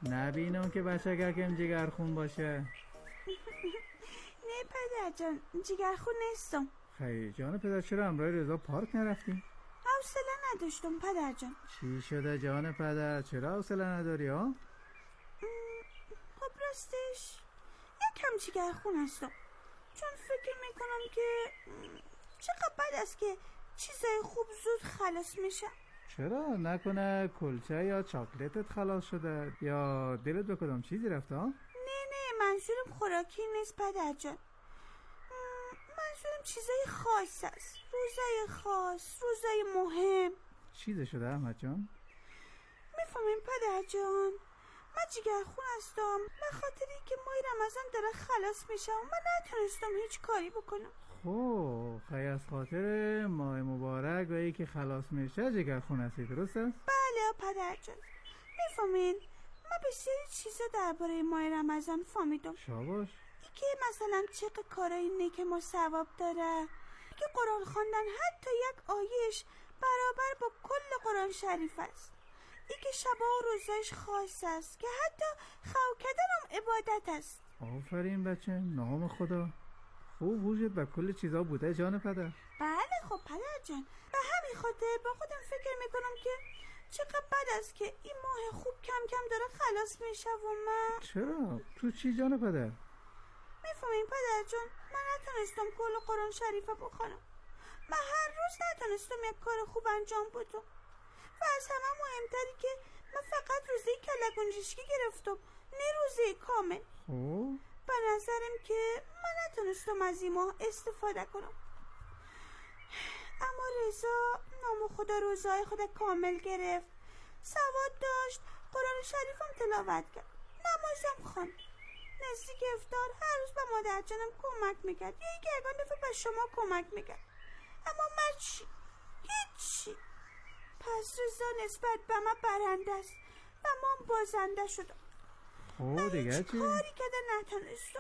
نبینم که بچگکم جگرخون باشه. نه پدر جان، جگرخون نیستم. خیلی جان پدر، چرا همراه رضا پارک نرفتیم؟ حوصله نداشتم پدر جان. چی شده جان پدر؟ چرا حوصله نداری ها؟ خب راستش یکم جگرخون هستم، چون فکر میکنم که چقدر بد است که چیزای خوب زود خلاص میشه. چرا؟ نکنه کلچه یا چاکلتت خلاص شده یا دلت به کدام چیزی رفته ها؟ نه منظورم خوراکی نیست پدر جان، منظورم چیزای خاص است. روزای خاص، روزای مهم. چیزی شده احمد جان؟ میفهمین پدر جان، من جگرخون هستم به خاطری که ماه رمضان داره خلاص میشه و من نتونستم هیچ کاری بکنم. خب خیلی از خاطر ماه مبارک و ای که خلاص میشه جگرخون هستی، درست است؟ بله پدر جان، میفهمین من بسیاری چیزا درباره ماه رمضان فهمیدم. شاباش. که مثلا چقدر کارای نیک ما ثواب داره، که قرآن خواندن حتی یک آیهش برابر با کل قرآن شریف است. ای که شبا و روزایش خاص است، که حتی خو کردن هم عبادت است. آفرین بچه، نام خدا. خوب وجود به کل چیزا بوده جان پدر. بله خب پدر جان، به همین خاطر با خودم فکر میکنم که چقدر بد است که این ماه خوب کم کم داره خلاص میشه و من... چرا؟ تو چی جان پدر؟ میفهمین پدر جان، من نتونستم کل قرآن شریفه بخونم. من هر روز نتونستم یک کار خوب انجام بدم و از همه مهمتری که من فقط روزه کله گنجشکی گرفتم، نه روزه کامل. به نظرم که من نتونستم از این ماه استفاده کنم. اما رضا نام خدا روزای خود کامل گرفت، سواد داشت، قرآن شریفم تلاوت کرد، نمازم خواند، نزدیک افطار هر روز به مادر جانم کمک میکرد یا اینکه یکان دفعه به شما کمک میکرد. اما من چی؟ هیچی. پس رضا نسبت به من برنده است و من بازنده شدم. من هیچ کاری کرده نتونستم.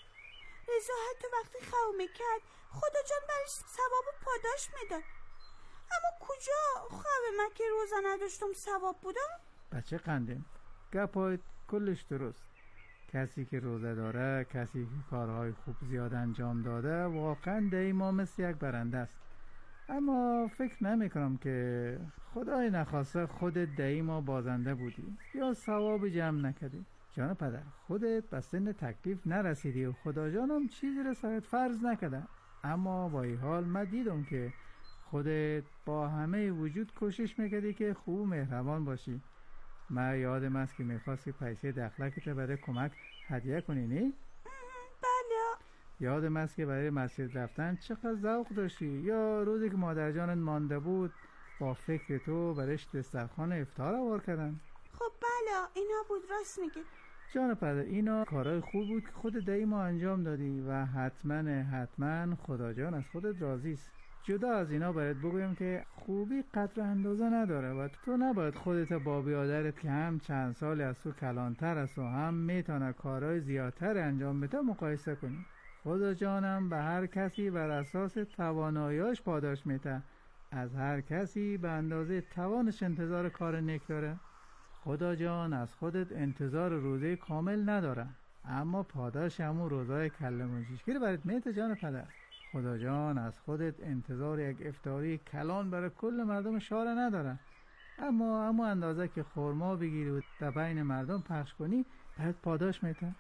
رضا حتی وقتی خو میکرد خدا جان برش ثواب و پاداش میداد، اما کجا خو من که روزه نداشتم ثواب بودم؟ بچه قندیم، گپایت کلش درست. کسی که روزه داره، کسی که کارهای خوب زیاد انجام داده، واقعا دیما مثل یک برنده است. اما فکر نمی کنم که خدای نخواسته خودت دیما بازنده بودی یا ثواب جمع نکردی. جان پدر، خودت به سن تکلیف نرسیدی و خدا جانم چیزی رسایت فرض نکرده، اما با این حال من دیدم که خودت با همه وجود کوشش میکردی که خوب مهربان باشی. من یادم است که میخواستی پیسه دخلکت برای کمک هدیه کنی، نه؟ بله. یادم است که برای مسجد رفتن چقدر ذوق داشتی، یا روزی که مادر جانت مانده بود با فکر تو برایش دسترخوان افطار آورد کردن. خب بله اینا بود، راست میگی جان پدر. اینا کارهای خوب بود که خود دیما انجام دادی و حتما خدا جان از خودت راضی است. جدا از اینا باید بگویم که خوبی قدر اندازه نداره و تو نباید خودت با بیادرت که هم چند سال از تو کلانتر است و هم میتونه کارهای زیادتر انجام بده مقایسه کنی. خدا جانم به هر کسی بر اساس تواناییاش پاداش میده. از هر کسی به اندازه توانش انتظار کار نیک داره. خدا جان از خودت انتظار روزه کامل نداره، اما پاداش همون روزای کله گنجشکی رو برات میده جان پدر. خدا جان از خودت انتظار یک افطاری کلان برای کل مردم شهر نداره، اما اندازه که خرما بگیری و در بین مردم پخش کنی برات پاداش میده.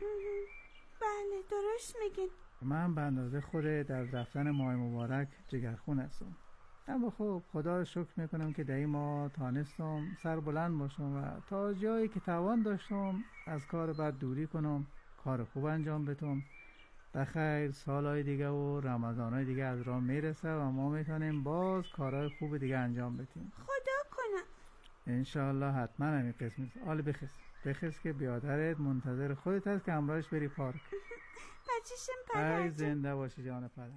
بله درست میگین. من به اندازه خود در رفتن ماه مبارک جگرخون هستم، اما خب خدا رو شکر میکنم که در ما تانستم سر بلند باشم و تا جایی که توان داشتم از کار بد دوری کنم، کار خوب انجام بدم. بخیر سالهای دیگه و رمضانهای دیگه از راه میرسه و ما میتونیم باز کارهای خوب دیگه انجام بدیم. خدا کنه انشاءالله. حتما همین قسمت. حالا بخیز که بیادرت منتظر خودت هست که همراهش بری پارک. بچه‌شم پدر ای زنده باشی جان پدر.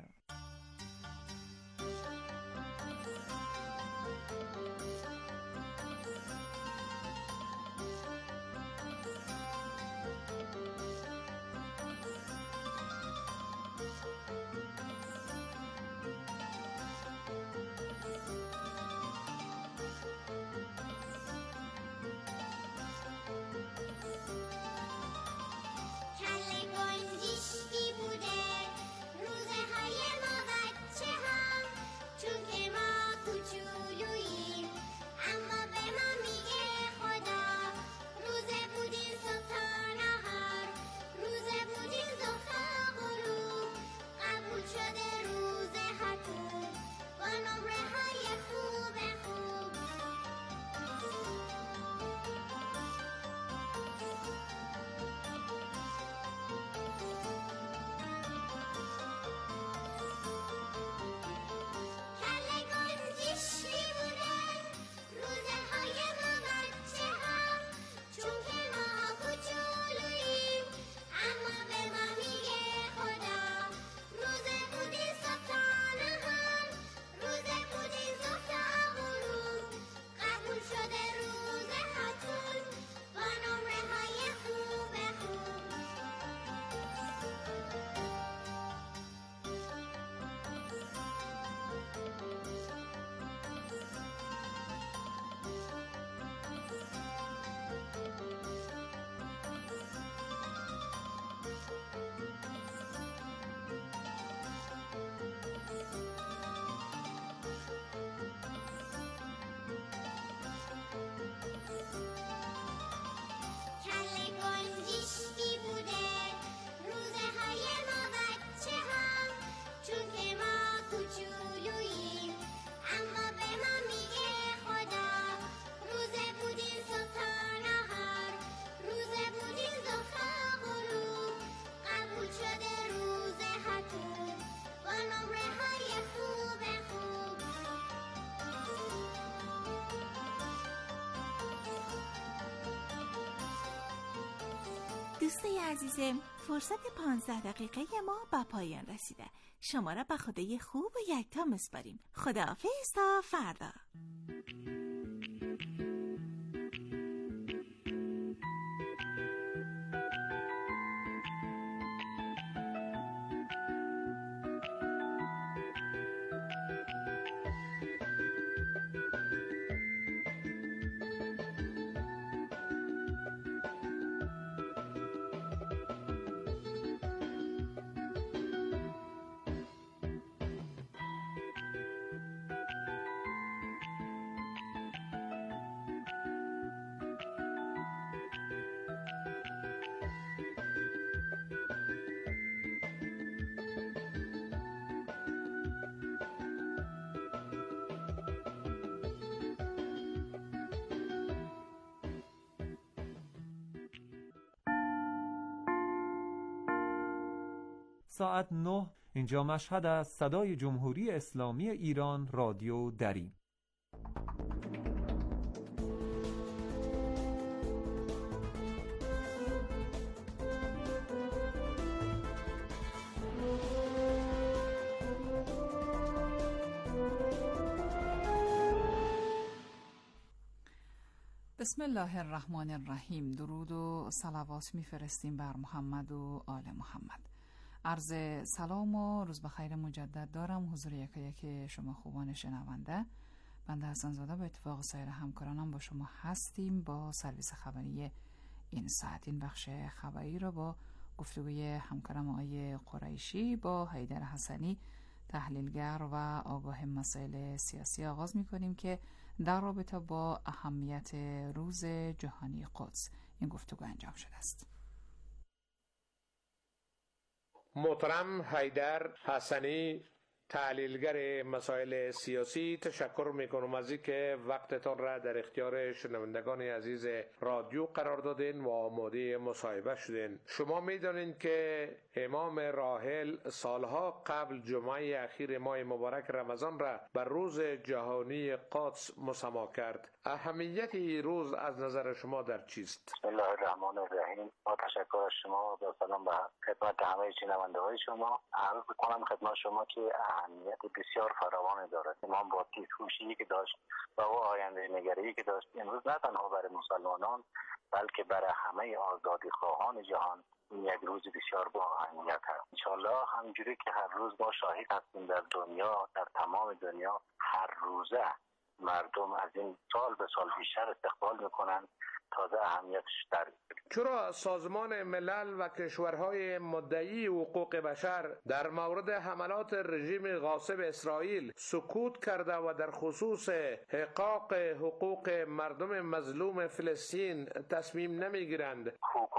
دوستای عزیزم، فرصت 15 دقیقه ما به پایان رسیده. شما را به خدای خوب و یکتا میسپاریم. خداحافظ تا فردا. ساعت 9 اینجا مشهد از صدای جمهوری اسلامی ایران رادیو دری. بسم الله الرحمن الرحیم. درود و صلوات میفرستیم بر محمد و آل محمد. عرض سلام و روز بخیر مجدد دارم حضور یکایک شما خوبان شنونده. بنده حسن زاده به اتفاق سایر همکارانم با شما هستیم با سرویس خبری این ساعت. این بخش خبری را با گفتگوی همکارم آقای قریشی با حیدر حسنی تحلیلگر و آگاه مسائل سیاسی آغاز می‌کنیم که در رابطه با اهمیت روز جهانی قدس این گفتگو انجام شده است. محترم حیدر حسنی تحلیلگر مسائل سیاسی، تشکر میکنم از اینکه وقتتان را در اختیار شنوندگان عزیز رادیو قرار دادین و آماده مصاحبه شدین. شما میدانید که امام راحل سالها قبل جمعه اخیر ماه مبارک رمضان را بر روز جهانی قدس مسما کرد. اهمیت این روز از نظر شما در چیست؟ بسم الله الرحمن الرحیم. با تشکر از شما و سلام به خدمت همه شنونده‌های شما. عرض می‌کنم خدمت شما که اهمیت بسیار فراوانی دارد. امام با تیزهوشی که داشت و آینده نگری که داشت امروز نه تنها برای مسلمانان بلکه برای همه آزادی خواهان جهان این یک روز بسیار با اهمیت است. انشالله همجوری که هر روز ما شاهد هستیم در دنیا، در تمام دنیا هر روزه مردم از این سال به سال بیشتر استقبال میکنن، تازه اهمیتش در چرا سازمان ملل و کشورهای مدعی حقوق بشر در مورد حملات رژیم غاصب اسرائیل سکوت کرده و در خصوص احقاق حقوق مردم مظلوم فلسطین تصمیم نمیگیرند؟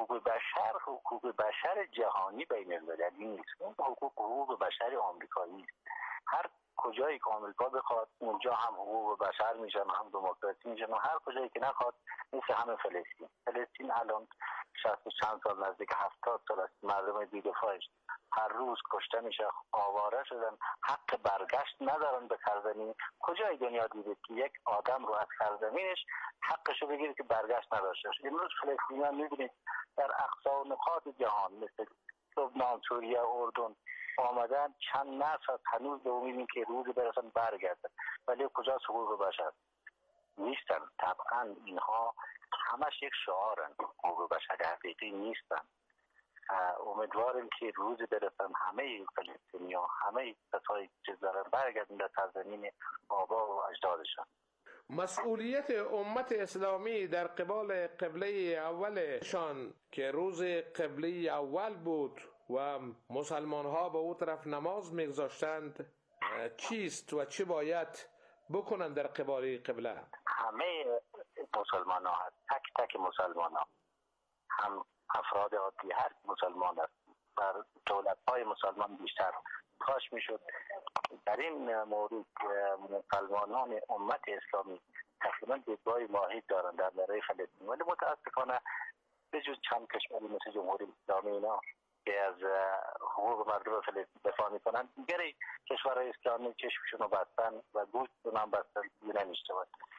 حقوق بشر جهانی بین المللی نیست، اون حقوق بشر آمریکایی است. هر کجایی که آمریکا بخواد اونجا هم حقوق بشر میشن، هم دموکراسی میشن، و هر کجایی که نخواد مثل همه فلسطین الان 60 چند سال نزدیک 70 سال است مردم بی‌دفاعش هر روز کشته میشه، آواره شدن، حق برگشت ندارن به سرزمین. کجای دنیا دیدید که یک آدم رو از سرزمینش حقشو بگیره که برگشت نداشته باشه؟ امروز فلسطینیان میبینید در اقصا نقاط جهان مثل لبنان، سوریه، اردن آمدن، چند نسل هنوز به امید که روزی برسن برگردن، ولی کجا حقوق بشر نیستن. طبعا اینها همش یک شعارن، حقوق بشر حقیقی نیستن. امیدواریم که روزی برسن همه فلسطینی‌ها، همه کسایی که دارن برگردن در سرزمین آبا و اجدادشان. مسئولیت امت اسلامی در قبال قبله اولشان که روز قبله اول بود و مسلمان ها به او طرف نماز میگذاشتند چیست و چی باید بکنند در قبال قبله؟ همه مسلمان ها، تک تک مسلمان ها، هم افراد عادی، هر مسلمان است، در دولت های مسلمان بیشتر کاش میشد در این مورد مسلمانان امت اسلامی تقریبا دیدگاه واحد دارند در برای فلسطین، ولی متاسفانه به جز چند کشوری مثل جمهوری اسلامی اینا که از حقوق مردم فلسطین دفاع میکنن، دیگری کشورهای اسلامی چشمشون رو بستن و گوشتون هم بستن، دیگه نمیشتوند.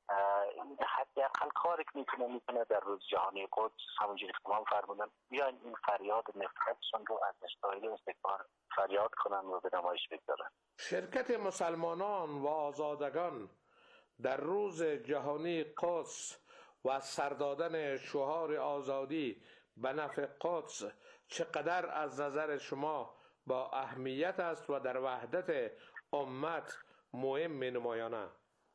حداقل کاری که میتونه در روز جهانی قدس همونجوری که ما فرمودن بیاین این فریاد نفرتشون رو از اسرائیل و استکبار فریاد کنن و به نمایش بگذارن. شرکت مسلمانان و آزادگان در روز جهانی قدس و سر دادن شعار آزادی به نفع قدس چقدر از نظر شما با اهمیت است و در وحدت امت مهم می نمایانه؟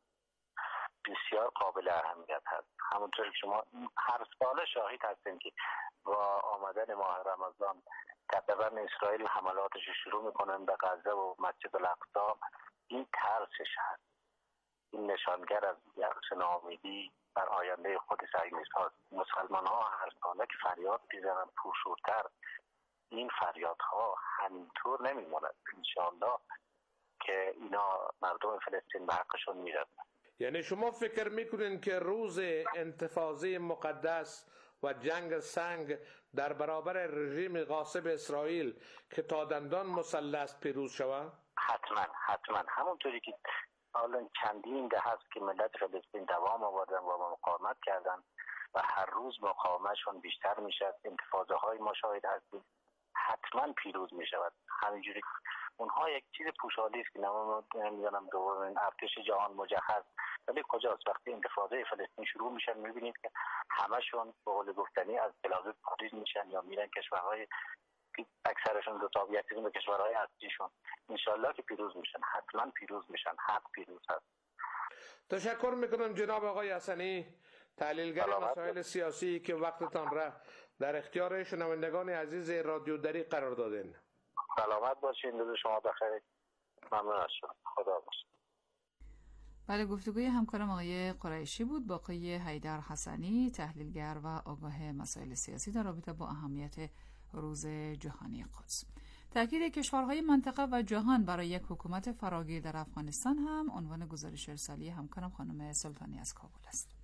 بسیار قابل اهمیت هست. همونطور که شما هر سال شاهد هستیم که با آمدن ماه رمضان تقریبا اسرائیل حملاتش شروع میکنن به غزه و مسجد الاقصی. این ترسش هست، این نشانگر از یأس ناامیدی بر آینده خود صهیونیست هاست. مسلمان ها هر ساله که فریاد میزنن پرشورتر، این فریادها همینطور نمیماند. انشاءالله که اینا مردم فلسطین به حقشون میرسن. یعنی شما فکر میکنین که روز انتفاضه مقدس و جنگ سنگ در برابر رژیم غاصب اسرائیل که تا دندان مسلح پیروز شود؟ حتما همونطوری که حالا چندین ده هست که ملت فلسطین دوام آوردن و مقاومت کردن و هر روز مقاومتشون بیشتر میشه. انتفاضه های ما شاهد هستیم، حتما پیروز میشود. همینجوری اونها یک چیز پوشالی است که نمیدونم دومین ارتش جهان مجهز، ولی کجاست؟ وقتی انتفاضه فلسطین شروع میشن میبینید که همشون به قول گفتنی از تل‌آویو خارج میشن یا میرن کشورهای اکثرشون دو تابعیتی به کشورهای اصلیشون. انشالله که پیروز میشن، حتما پیروز میشن، حق پیروز هست. تشکر میکنم جناب آقای حسنی، تحلیلگر مسائل سیاسی که وقتتان را در اختیار شنوندگان عزیز رادیو دری قرار دادین. سلامت باشین، روز شما بخیر. ممنون از شما. خدا باشین. بله، گفتگوی همکارم آقای قریشی بود با آقای حیدر حسنی، تحلیلگر و آگاه مسائل سیاسی در رابطه با اهمیت روز جهانی قدس. تاکید کشورهای منطقه و جهان برای یک حکومت فراگیر در افغانستان هم عنوان گزارش ارسالی همکارم خانم سلطانی از کابل است.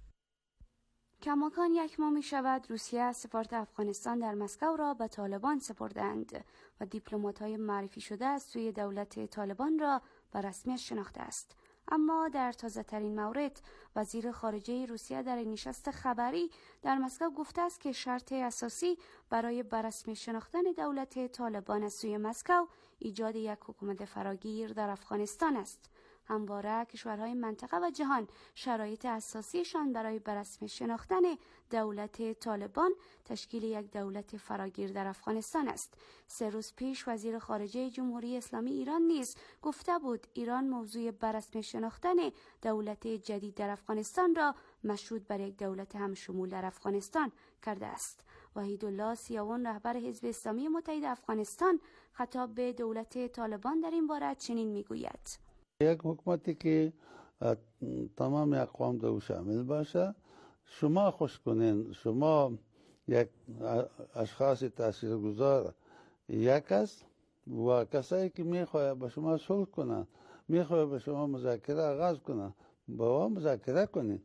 کماکان 1 ماه می شود روسیه سفارت افغانستان در مسکو را به طالبان سپردند و دیپلمات‌های معرفی شده از سوی دولت طالبان را به رسمیت شناخته است. اما در تازه‌ترین مورد وزیر خارجه روسیه در نشست خبری در مسکو گفته است که شرط اساسی برای به رسمیت شناختن دولت طالبان از سوی مسکو ایجاد یک حکومت فراگیر در افغانستان است. همواره کشورهای منطقه و جهان شرایط اساسیشان برای به رسمیت شناختن دولت طالبان تشکیل یک دولت فراگیر در افغانستان است. 3 روز پیش وزیر خارجه جمهوری اسلامی ایران نیز گفته بود ایران موضوع به رسمیت شناختن دولت جدید در افغانستان را مشروط بر یک دولت همشمول در افغانستان کرده است. وحیدالله سیاوان رهبر حزب اسلامی متحد افغانستان خطاب به دولت طالبان در این باره چنین میگوید: یک حکومتی که تمام اقوام رو شامل باشه، شما خوش کنین، شما یک اشخاص تاثیرگذار یک است و کسایی که میخواه به شما صلح کنن، میخواه به شما مذاکره آغاز کنن، با ما مذاکره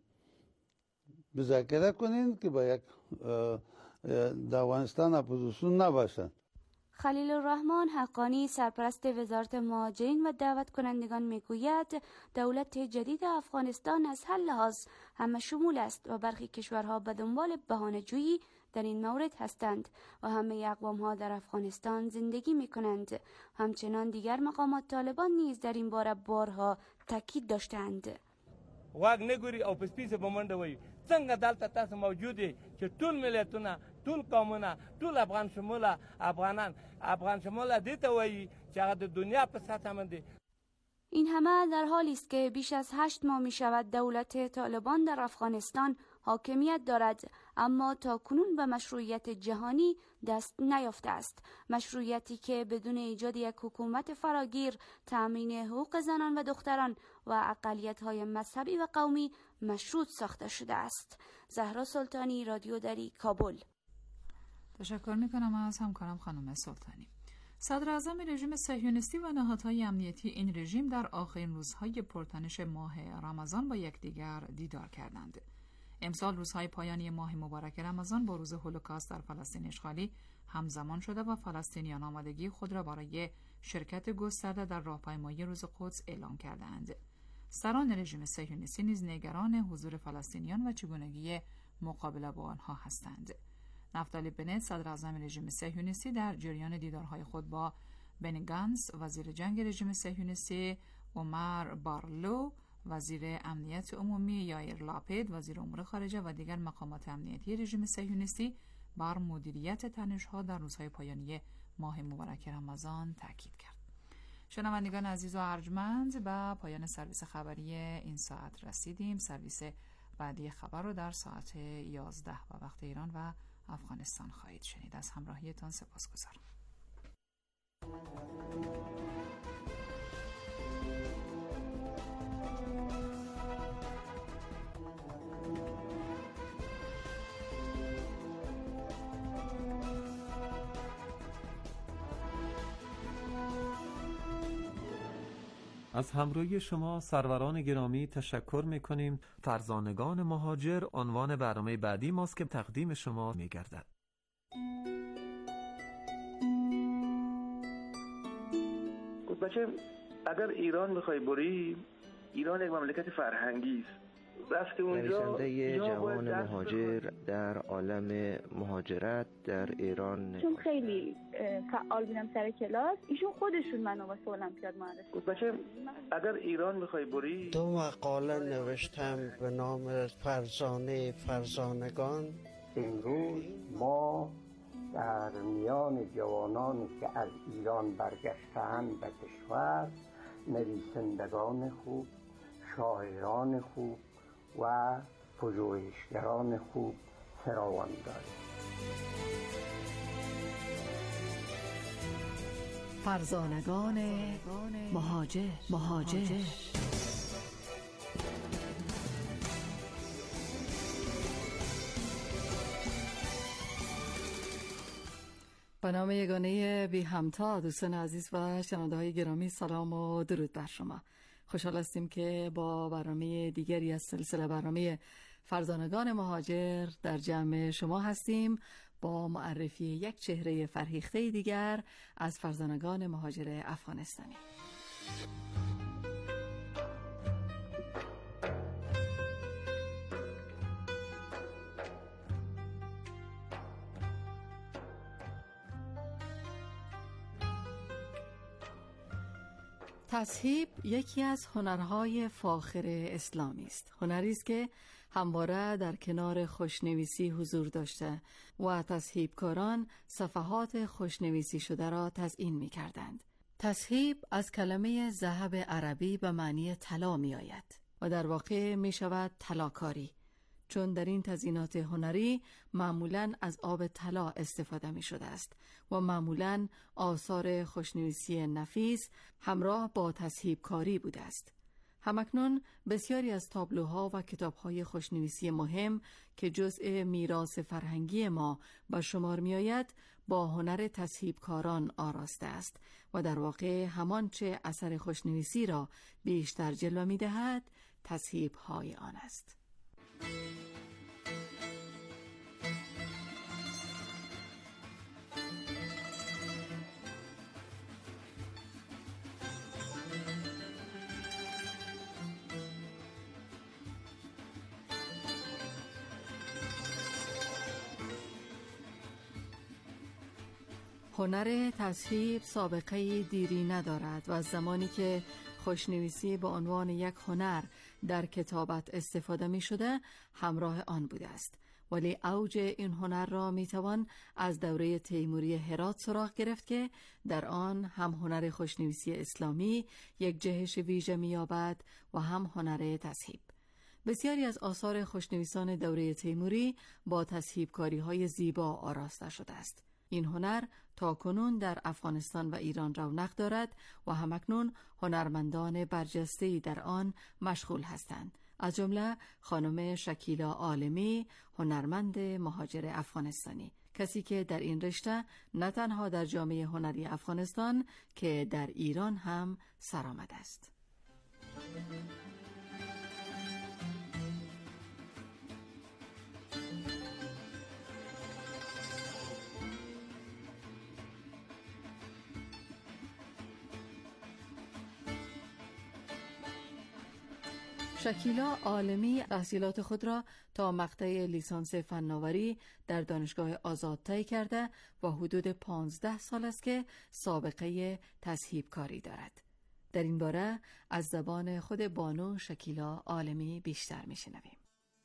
کنین که با یک افغانستان اپوزیسیون نباشن. خلیل الرحمن حقانی سرپرست وزارت مهاجرین و دعوت کنندگان میگوید دولت جدید افغانستان از هر لحاظ همه شمول است و برخی کشورها به دنبال بهانه‌جویی در این مورد هستند و همه اقوام‌ها در افغانستان زندگی می‌کنند. همچنان دیگر مقامات طالبان نیز در این باره بارها تاکید داشتند. واګ نګوري او پسپیسه بمنډه وي څنګه دلته تاسو موجوده چې ټول ملتونه ټول قومونه ټول افغان شموله دي ته وایي چې هغه د دنیا په سطح باندې. این همه در حالی است که بیش از 8 ماه می شود دولت طالبان در افغانستان حاکمیت دارد، اما تا کنون به مشروعیت جهانی دست نیافته است. مشروعیتی که بدون ایجاد یک حکومت فراگیر، تأمین حقوق زنان و دختران و اقلیت‌های مذهبی و قومی مشروط ساخته شده است. زهرا سلطانی، رادیو دری، کابل. تشکر میکنم از همکارم خانم سلطانی. صدر اعظم رژیم صهیونیستی و نهادهای امنیتی این رژیم در آخرین روزهای پرتنش ماه رمضان با یکدیگر دیدار کردند. امسال روزهای پایانی ماه مبارک رمضان با روز هولوکاست در فلسطین اشغالی همزمان شده و فلسطینیان آمادگی خود را برای شرکت گسترده در راهپیمایی روز قدس اعلام کردند. سران رژیم صهیونیستی نیز نگران حضور فلسطینیان و چگونگی مقابله با آنها هستند. نفتالی بنت صدر اعظم رژیم صهیونیستی در جریان دیدارهای خود با بنی گانتز وزیر جنگ رژیم صهیونیستی، عمر بارلو وزیر امنیت عمومی، یائیر لاپید وزیر امور خارجه و دیگر مقامات امنیتی رژیم صهیونیستی بر مدیریت تنش‌ها در روزهای پایانی ماه مبارک رمضان تاکید کرد. شنوندگان عزیز و ارجمند، به پایان سرویس خبری این ساعت رسیدیم. سرویس بعدی خبر رو در ساعت 11 و وقت ایران و افغانستان خواهید شنید. از همراهیتان سپاسگزارم. از همراهی شما سروران گرامی تشکر می‌کنیم. فرزانگان مهاجر عنوان برنامه بعدی ماست که تقدیم شما می‌گردد. بچه اگر ایران میخوای بری، ایران یک مملکت فرهنگی است. رفته اونجا نویسنده جوان مهاجر در عالم مهاجرت در ایران، چون خیلی فعال بودم سر کلاس، ایشون خودشون منو واسه المپیاد معرفی. بچه اگر ایران میخوای بری، 2 مقاله نوشتم به نام فرزانه فرزانگان. امروز ما در میان جوانانی که از ایران برگشتند به کشور، نویسندگان خوب، شاعران خوب و پژوهشگران خوب فراوان داریم. فرزانگان مهاجر. به نام یگانه بی همتا، دوستان عزیز و شنونده های گرامی، سلام و درود بر شما. خوشحال هستیم که با برنامه دیگری از سلسله برنامه فرزانگان مهاجر در جمع شما هستیم با معرفی یک چهره فرهیخته دیگر از فرزانگان مهاجر افغانستانی. تصهیب یکی از هنرهای فاخر اسلامی است. هنری است که همواره در کنار خوشنویسی حضور داشته و تصهیبکاران صفحات خوشنویسی شده را تزیین می کردند. تصهیب از کلمه ذهب عربی به معنی طلا می آید و در واقع می شود طلاکاری، چون در این تزیینات هنری معمولاً از آب طلا استفاده می شده است و معمولاً آثار خوشنویسی نفیس همراه با تصهیب کاری بوده است. همکنون بسیاری از تابلوها و کتابهای خوشنویسی مهم که جزء میراث فرهنگی ما به شمار می آید با هنر تصهیبکاران آراسته است و در واقع همان چه اثر خوشنویسی را بیشتر جلوه می دهد تصهیب‌های آن است. هنر تصهیب سابقه دیری ندارد و از زمانی که خوشنویسی به عنوان یک هنر در کتابت استفاده می شده همراه آن بوده است، ولی اوج این هنر را می توان از دوره تیموری هرات سراغ گرفت که در آن هم هنر خوشنویسی اسلامی یک جهش ویژه می یابد و هم هنر تصهیب. بسیاری از آثار خوشنویسان دوره تیموری با تصهیبکاری‌های زیبا آراسته شده است. این هنر تا کنون در افغانستان و ایران رونق دارد و همکنون هنرمندان برجسته‌ای در آن مشغول هستند، از جمله خانم شکیلا عالمی، هنرمند مهاجر افغانستانی، کسی که در این رشته نه تنها در جامعه هنری افغانستان که در ایران هم سرآمد است. شکیلا عالمی تحصیلات خود را تا مقطع لیسانس فناوری در دانشگاه آزاد طی کرده و حدود 15 سال است که سابقه تصحیب کاری دارد. در این باره از زبان خود بانو شکیلا عالمی بیشتر میشنویم.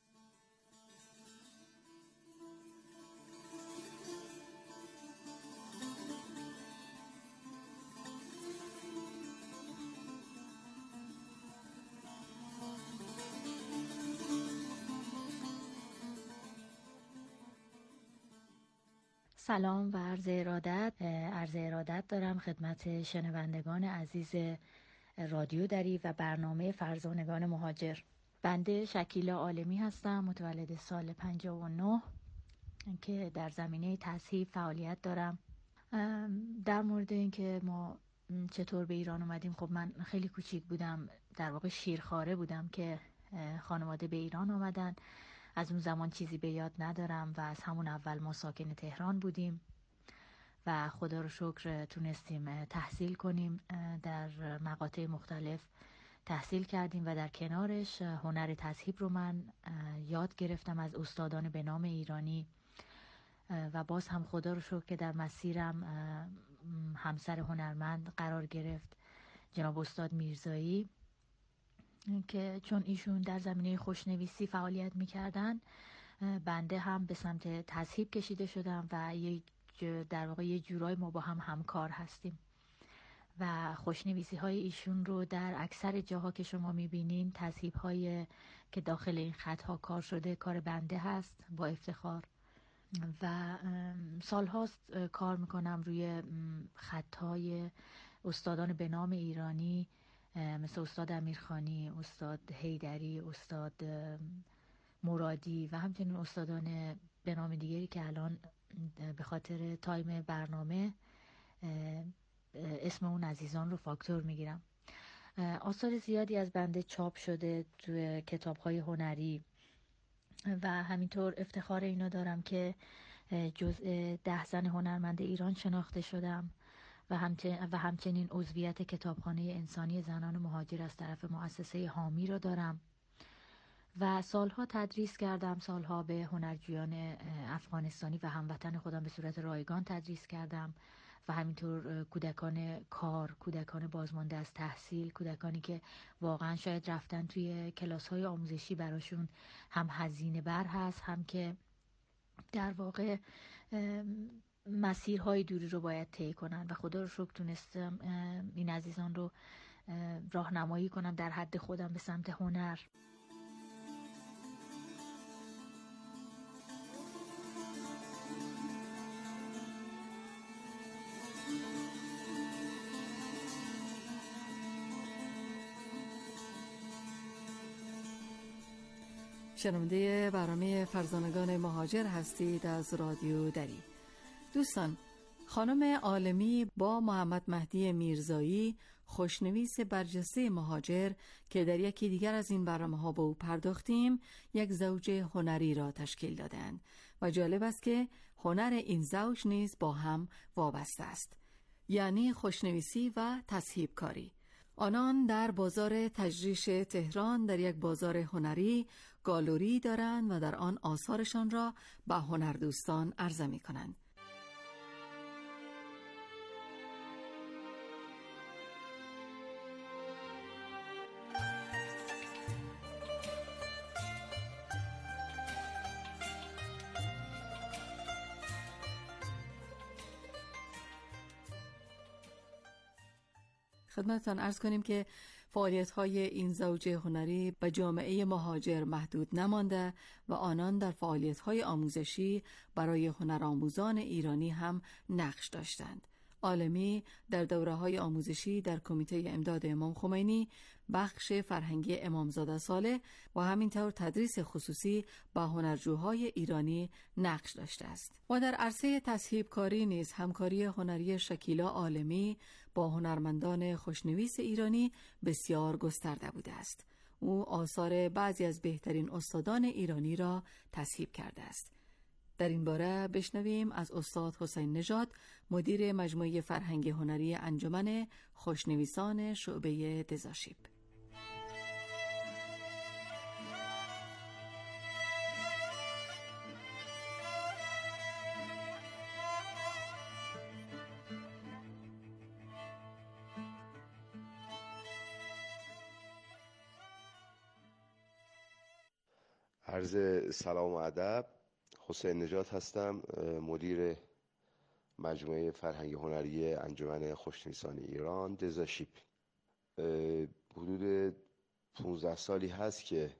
سلام و عرض ارادت دارم خدمت شنوندگان عزیز رادیو دری و برنامه فرزانگان مهاجر. بنده شکیلا عالمی هستم، متولد سال 59 که در زمینه تصحیب فعالیت دارم. در مورد اینکه ما چطور به ایران اومدیم، خب من خیلی کوچیک بودم، در واقع شیرخواره بودم که خانواده به ایران آمدن. از اون زمان چیزی به یاد ندارم و از همون اول ما ساکن تهران بودیم و خدا رو شکر تونستیم تحصیل کنیم. در مقاطع مختلف تحصیل کردیم و در کنارش هنر تصحیب رو من یاد گرفتم از استادان به نام ایرانی و باز هم خدا رو شکر که در مسیرم همسر هنرمند قرار گرفت، جناب استاد میرزایی، که چون ایشون در زمینه خوشنویسی فعالیت میکردن، بنده هم به سمت تصحیب کشیده شدم و در واقع یه جورای ما با هم همکار هستیم و خوشنویسی های ایشون رو در اکثر جاها که شما میبینین، تصحیب های که داخل این خطها کار شده کار بنده هست با افتخار. و سالهاست کار میکنم روی خطهای استادان به نام ایرانی مثل استاد امیرخانی، استاد حیدری، استاد مرادی و همچنین استادان به نام دیگری که الان به خاطر تایم برنامه اسم اون عزیزان رو فاکتور میگیرم. آثار زیادی از بنده چاپ شده توی کتاب‌های هنری و همینطور افتخار اینو دارم که جزء 10 زن هنرمند ایران شناخته شدم و همچنین عضویت کتابخانه انسانی زنان مهاجر از طرف مؤسسه حامی را دارم و سالها تدریس کردم. سالها به هنرجویان افغانستانی و هموطن خودم به صورت رایگان تدریس کردم و همینطور کودکان کار، کودکان بازمانده از تحصیل، کودکانی که واقعا شاید رفتن توی کلاس‌های آموزشی براشون هم هزینه بر هست، هم که در واقع مسیرهای دوری رو باید طی کنن و خدا رو شکر تونستم این عزیزان رو راهنمایی کنم در حد خودم به سمت هنر. شنونده برنامه فرزانگان مهاجر هستید از رادیو دری. دوستان، خانم عالمی با محمد مهدی میرزایی، خوشنویس برجسته مهاجر که در یکی دیگر از این برنامه‌ها به او پرداختیم، یک زوج هنری را تشکیل دادند و جالب است که هنر این زوج نیز با هم وابسته است، یعنی خوشنویسی و تصحیب کاری. آنان در بازار تجریش تهران در یک بازار هنری گالری دارند و در آن آثارشان را به هنردوستان عرضه می‌کنند. خدمتتان عرض کنیم که فعالیت‌های این زوج هنری به جامعه مهاجر محدود نمانده و آنان در فعالیت‌های آموزشی برای هنرآموزان ایرانی هم نقش داشتند. عالمی در دوره‌های آموزشی در کمیته امداد امام خمینی، بخش فرهنگی امامزاده صالح و همینطور تدریس خصوصی با هنرجوهای ایرانی نقش داشته است. و در عرصه تصحیب کاری نیز همکاری هنری شکیلا عالمی با هنرمندان خوشنویس ایرانی بسیار گسترده بوده است. او آثار بعضی از بهترین استادان ایرانی را تصحیب کرده است. در این باره بشنویم از استاد حسین نژاد، مدیر مجموعه فرهنگی هنری انجمن خوشنویسان شعبه دزاشیب. عرض سلام و ادب. حسین نژاد هستم، مدیر مجموعه فرهنگی هنری انجمن خوشنویسان ایران دزاشیپ. حدود 15 سالی هست که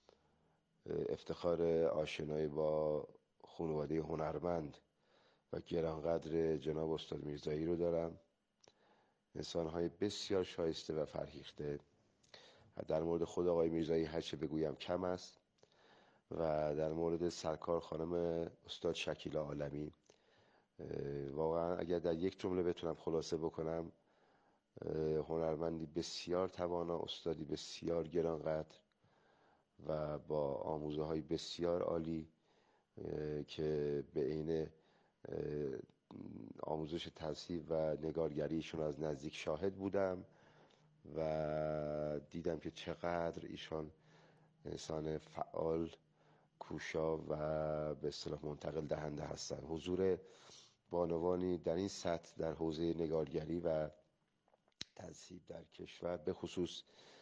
افتخار آشنایی با خانواده هنرمند و گرانقدر جناب استاد میرزایی رو دارم. انسان‌های بسیار شایسته و فرهیخته. در مورد خود آقای میرزایی هرچه بگویم کم است و در مورد سرکار خانم استاد شکیله عالمی واقعا اگر در یک جمله بتونم خلاصه بکنم، هنرمندی بسیار توانا، استادی بسیار گرانقدر و با آموزه های بسیار عالی که به عین آموزش تصحیح و نگارگریشون از نزدیک شاهد بودم و دیدم که چقدر ایشان انسان فعال، کوشا و به اصطلاح منتقل دهنده هستند. حضور بانوانی در این سطح در حوزه نگارگری و تصحیح در کشور، به خصوص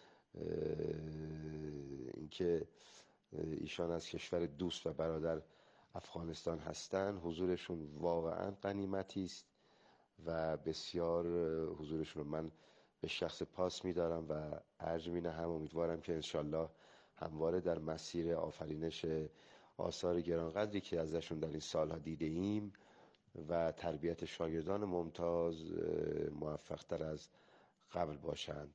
اینکه ایشان از کشور دوست و برادر افغانستان هستند، حضورشون واقعا غنیمتی است و بسیار حضورشون رو من به شخص پاس می‌دارم و ارج می‌نهم. امیدوارم که انشالله همواره در مسیر آفرینش آثار گرانقدری که ازشون در این سالها دیده ایم و تربیت شاگردان ممتاز موفق‌تر از قبل باشند.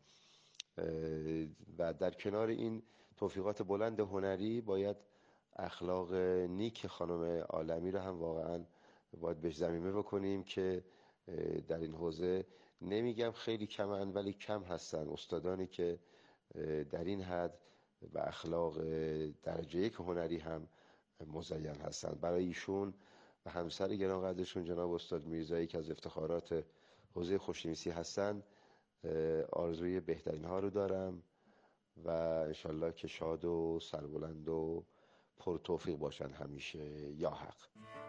و در کنار این توفیقات بلند هنری باید اخلاق نیک خانم عالمی رو هم واقعا باید بهش ضمیمه بکنیم که در این حوزه نمیگم خیلی کمن ولی کم هستن استادانی که در این حد و اخلاق درجه یک هنری هم مزین هستن. برای ایشون و همسر گرانقدرشون جناب استاد میرزایی که از افتخارات حوزه خوشنویسی هستن آرزوی بهترین ها رو دارم و انشالله که شاد و سربلند و پر توفیق باشن همیشه. یا حق.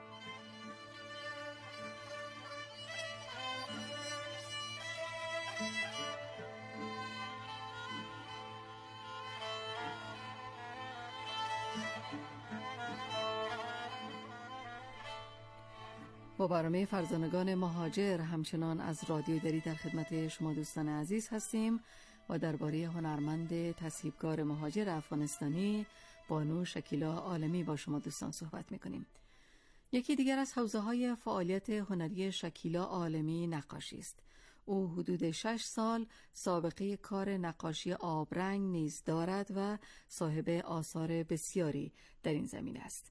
با برنامه فرزانگان مهاجر همچنان از رادیو دری در خدمت شما دوستان عزیز هستیم و درباره هنرمند تصحیح‌کار مهاجر افغانستانی بانو شکیله عالمی با شما دوستان صحبت می‌کنیم. یکی دیگر از حوزه‌های فعالیت هنری شکیله عالمی نقاشی است. او حدود 6 سال سابقه کار نقاشی آبرنگ نیز دارد و صاحب آثار بسیاری در این زمینه است.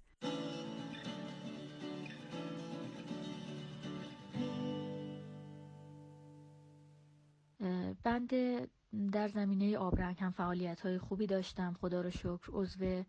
بنده در زمینه آبرنگ هم فعالیت‌های خوبی داشتم، خدا رو شکر. عضو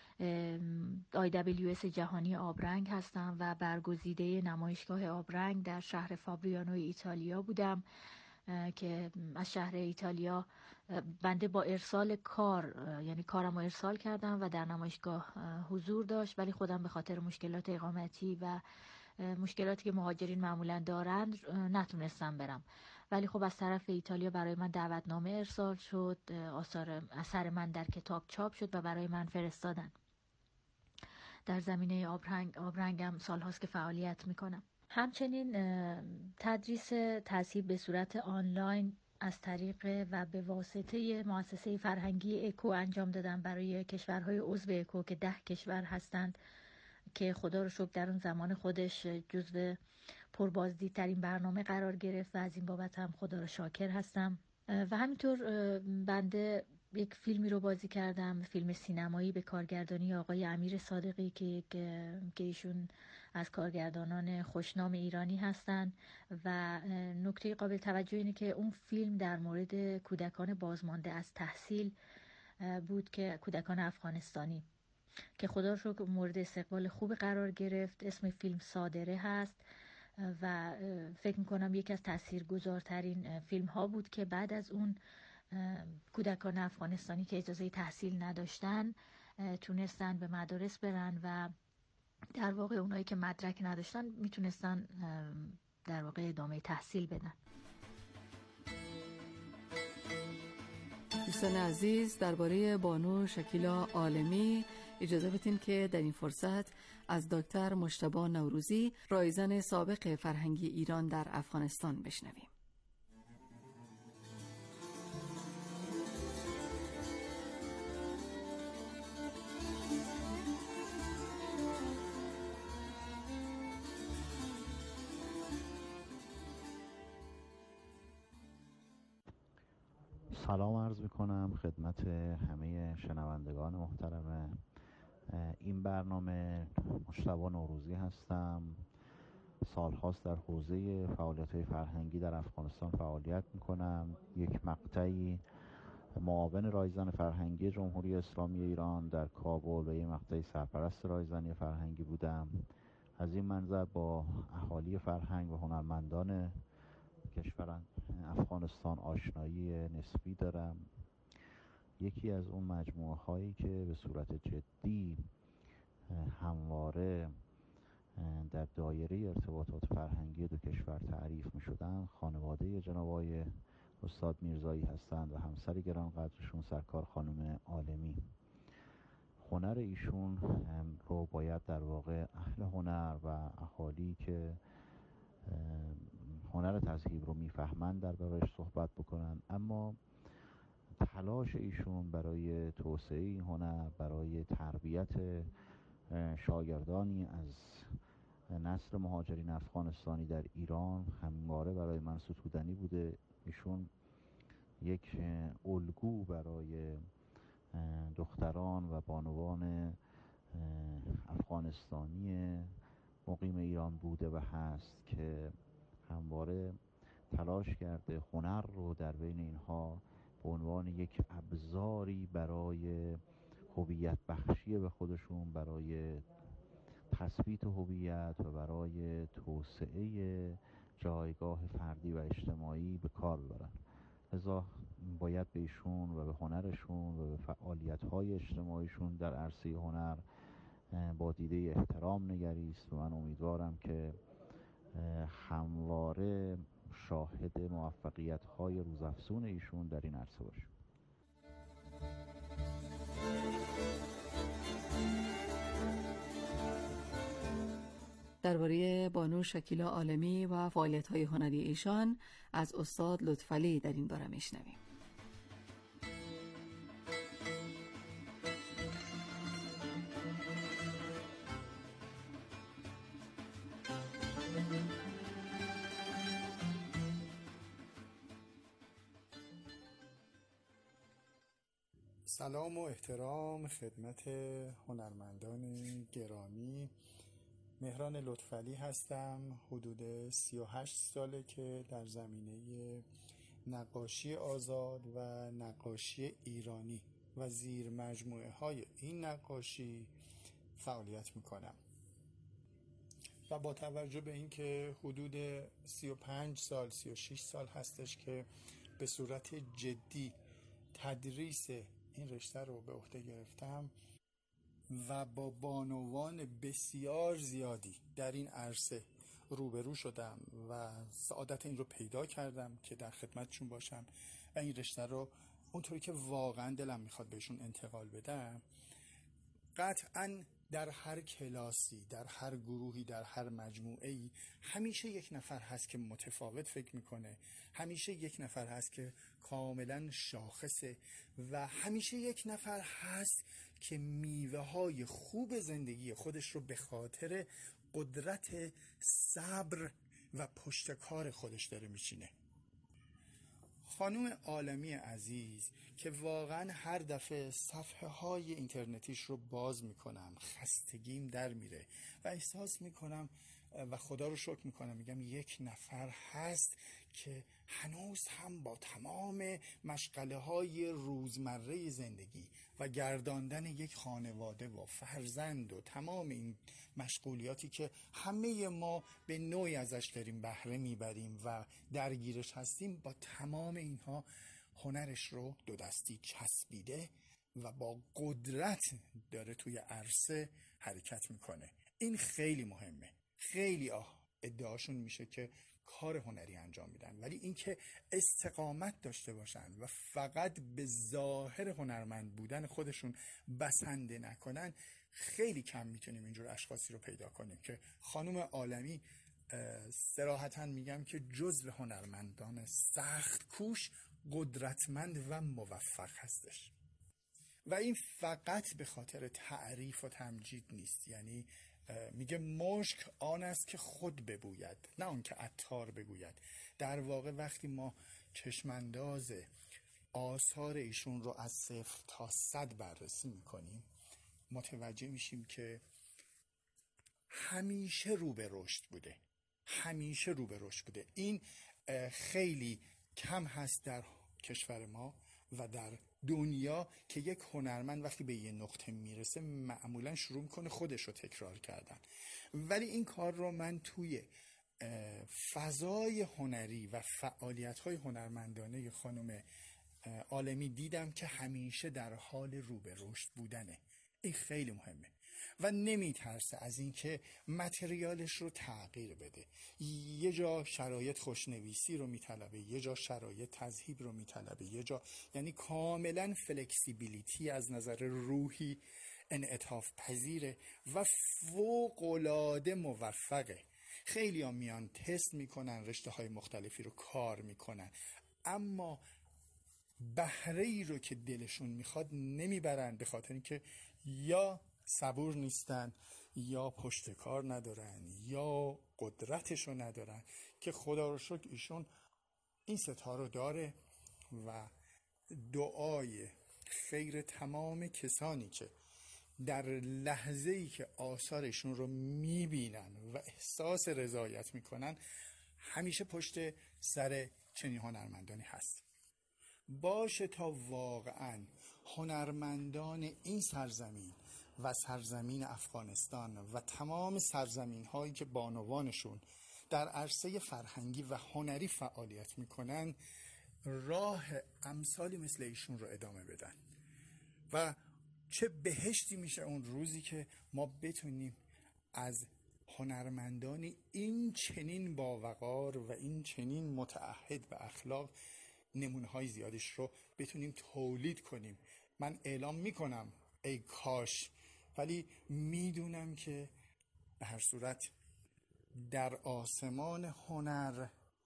IWS جهانی آبرنگ هستم و برگزیده نمایشگاه آبرنگ در شهر فابریانو ایتالیا بودم که از شهر ایتالیا بنده با ارسال کار، یعنی کارم رو ارسال کردم و در نمایشگاه حضور داشت، ولی خودم به خاطر مشکلات اقامتی و مشکلاتی که مهاجرین معمولا دارند نتونستم برم. ولی خب از طرف ایتالیا برای من دعوتنامه ارسال شد، اثر من در کتاب چاپ شد و برای من فرستادن. در زمینه آبرنگم سالهاست که فعالیت میکنم. همچنین تدریس تصحیح به صورت آنلاین از طریق و به واسطه مؤسسه فرهنگی اکو انجام دادم برای کشورهای عضو اکو که 10 کشور هستند که خدا رو شکر در اون زمان خودش جزو پربازدیدترین برنامه قرار گرفت و از این بابت هم خدا رو شاکر هستم. و همینطور بنده یک فیلمی رو بازی کردم، فیلم سینمایی به کارگردانی آقای امیر صادقی که ایشون از کارگردانان خوشنام ایرانی هستن و نکته قابل توجه اینه که اون فیلم در مورد کودکان بازمانده از تحصیل بود، که کودکان افغانستانی که خدا رو شکر مورد استقبال خوب قرار گرفت. اسم فیلم صادره هست و فکر میکنم یکی از تاثیرگذارترین فیلم ها بود که بعد از اون کودکان افغانستانی که اجازه تحصیل نداشتن تونستن به مدارس برن و در واقع اونایی که مدرک نداشتن میتونستن در واقع ادامه تحصیل بدن. دوستان عزیز، درباره بانو شکیله عالمی اجازه بدین که در این فرصت از دکتر مجتبی نوروزی، رایزن سابق فرهنگی ایران در افغانستان بشنویم. سلام عرض میکنم خدمت همه شنوندگان محترم این برنامه. مجتبی نوروزی هستم. سالهاست در حوزه فعالیت‌های فرهنگی در افغانستان فعالیت میکنم. یک مقطعی معاون رایزن فرهنگی جمهوری اسلامی ایران در کابل و یک مقطعی سرپرست رایزنی فرهنگی بودم. از این منظر با اهالی فرهنگ و هنرمندان کشور افغانستان آشنایی نسبی دارم. یکی از اون مجموعه هایی که به صورت جدی همواره در دایره ارتباطات فرهنگی دو کشور تعریف می شدن خانواده جناب آقای استاد میرزایی هستند و همسر گرانقدرشون سرکار خانم عالمی. هنر ایشون رو باید در واقع اهل هنر و اهالی که هنر تذهیب رو میفهمند در بارش صحبت بکنن، اما تلاش ایشون برای توسعه این هنر، برای تربیت شاگردانی از نسل مهاجرین افغانستانی در ایران همواره برای من ستودنی بوده. ایشون یک الگو برای دختران و بانوان افغانستانی مقیم ایران بوده و هست که همواره تلاش کرده هنر رو در بین اینها به عنوان یک ابزاری برای هویت بخشی به خودشون، برای تثبیت هویت و برای توسعه جایگاه فردی و اجتماعی به کار ببرن. لذا باید به ایشون و به هنرشون و به فعالیت‌های اجتماعیشون در عرصه هنر با دیده احترام نگریست و من امیدوارم که همواره شاهد موفقیت‌های روزافزون ایشون در این عرصه باشیم. درباره بانو شکیلا عالمی و فعالیت‌های هنری ایشان از استاد لطفعلی در این باره میشنویم. سلام و احترام خدمت هنرمندان گرامی. مهران لطفعلی هستم. حدود 38 ساله که در زمینه نقاشی آزاد و نقاشی ایرانی و زیر مجموعه های این نقاشی فعالیت میکنم و با توجه به اینکه حدود 35 سال 36 سال هستش که به صورت جدی تدریس این رشته رو به عهده گرفتم و با بانوان بسیار زیادی در این عرصه روبرو شدم و سعادت این رو پیدا کردم که در خدمتشون باشم و این رشته رو اونطوری که واقعا دلم میخواد بهشون انتقال بدم. قطعاً در هر کلاسی، در هر گروهی، در هر مجموعه‌ای همیشه یک نفر هست که متفاوت فکر میکنه، همیشه یک نفر هست که کاملا شاخصه و همیشه یک نفر هست که میوه های خوب زندگی خودش رو به خاطر قدرت صبر و پشتکار خودش داره میچینه. خانم عالمی عزیز که واقعا هر دفعه صفحه های اینترنتیش رو باز میکنم خستگیم در میره و احساس میکنم و خدا رو شکر میکنم، میگم یک نفر هست که هنوز هم با تمام مشغله های روزمره زندگی و گرداندن یک خانواده و فرزند و تمام این مشغولیاتی که همه ما به نوعی ازش داریم بهره میبریم و درگیرش هستیم، با تمام اینها هنرش رو دو دستی چسبیده و با قدرت داره توی عرصه حرکت میکنه. این خیلی مهمه. خیلی ادعاشون میشه که کار هنری انجام میدن، ولی اینکه استقامت داشته باشن و فقط به ظاهر هنرمند بودن خودشون بسنده نکنن، خیلی کم میتونیم اینجور اشخاصی رو پیدا کنیم که خانم عالمی صراحتاً میگم که جزو هنرمندان سخت کوش، قدرتمند و موفق هستش. و این فقط به خاطر تعریف و تمجید نیست، یعنی میگه مشک آن است که خود ببوید نه آن که عطار بگوید. در واقع وقتی ما چشمانداز آثار ایشون رو از 0 تا 100 بررسی میکنیم، متوجه میشیم که همیشه رو به رشد بوده، همیشه رو به رشد بوده. این خیلی کم هست در کشور ما و در دنیا که یک هنرمند وقتی به یه نقطه میرسه معمولا شروع میکنه خودش رو تکرار کردن. ولی این کار رو من توی فضای هنری و فعالیت‌های هنرمندانه خانم عالمی دیدم که همیشه در حال رو به رشد بودنه. این خیلی مهمه و نمیترسه از اینکه متریالش رو تغییر بده. یه جا شرایط خوشنویسی رو میطلبه، یه جا شرایط تذهیب رو میطلبه، یه جا یعنی کاملا فلکسیبیلیتی از نظر روحی انعطاف پذیره و فوق‌العاده موفقه. خیلی ها میان تست میکنن، رشته های مختلفی رو کار میکنن، اما بهره ای رو که دلشون میخواد نمیبرن، به خاطر اینکه یا صبور نیستن یا پشت کار ندارن یا قدرتشو ندارن، که خدا رو شکر ایشون این ستا رو داره و دعای خیر تمام کسانی که در لحظه‌ای که آثارشون رو میبینن و احساس رضایت میکنن همیشه پشت سر چنین هنرمندانی هست. باشه تا واقعا هنرمندان این سرزمین و سرزمین افغانستان و تمام سرزمین هایی که بانوانشون در عرصه فرهنگی و هنری فعالیت میکنن راه امثالی مثل ایشون رو ادامه بدن و چه بهشتی میشه اون روزی که ما بتونیم از هنرمندان این چنین باوقار و این چنین متعهد به اخلاق نمونه‌های زیادش رو بتونیم تولید کنیم. من اعلام میکنم ای کاش، ولی میدونم که به هر صورت در آسمان هنر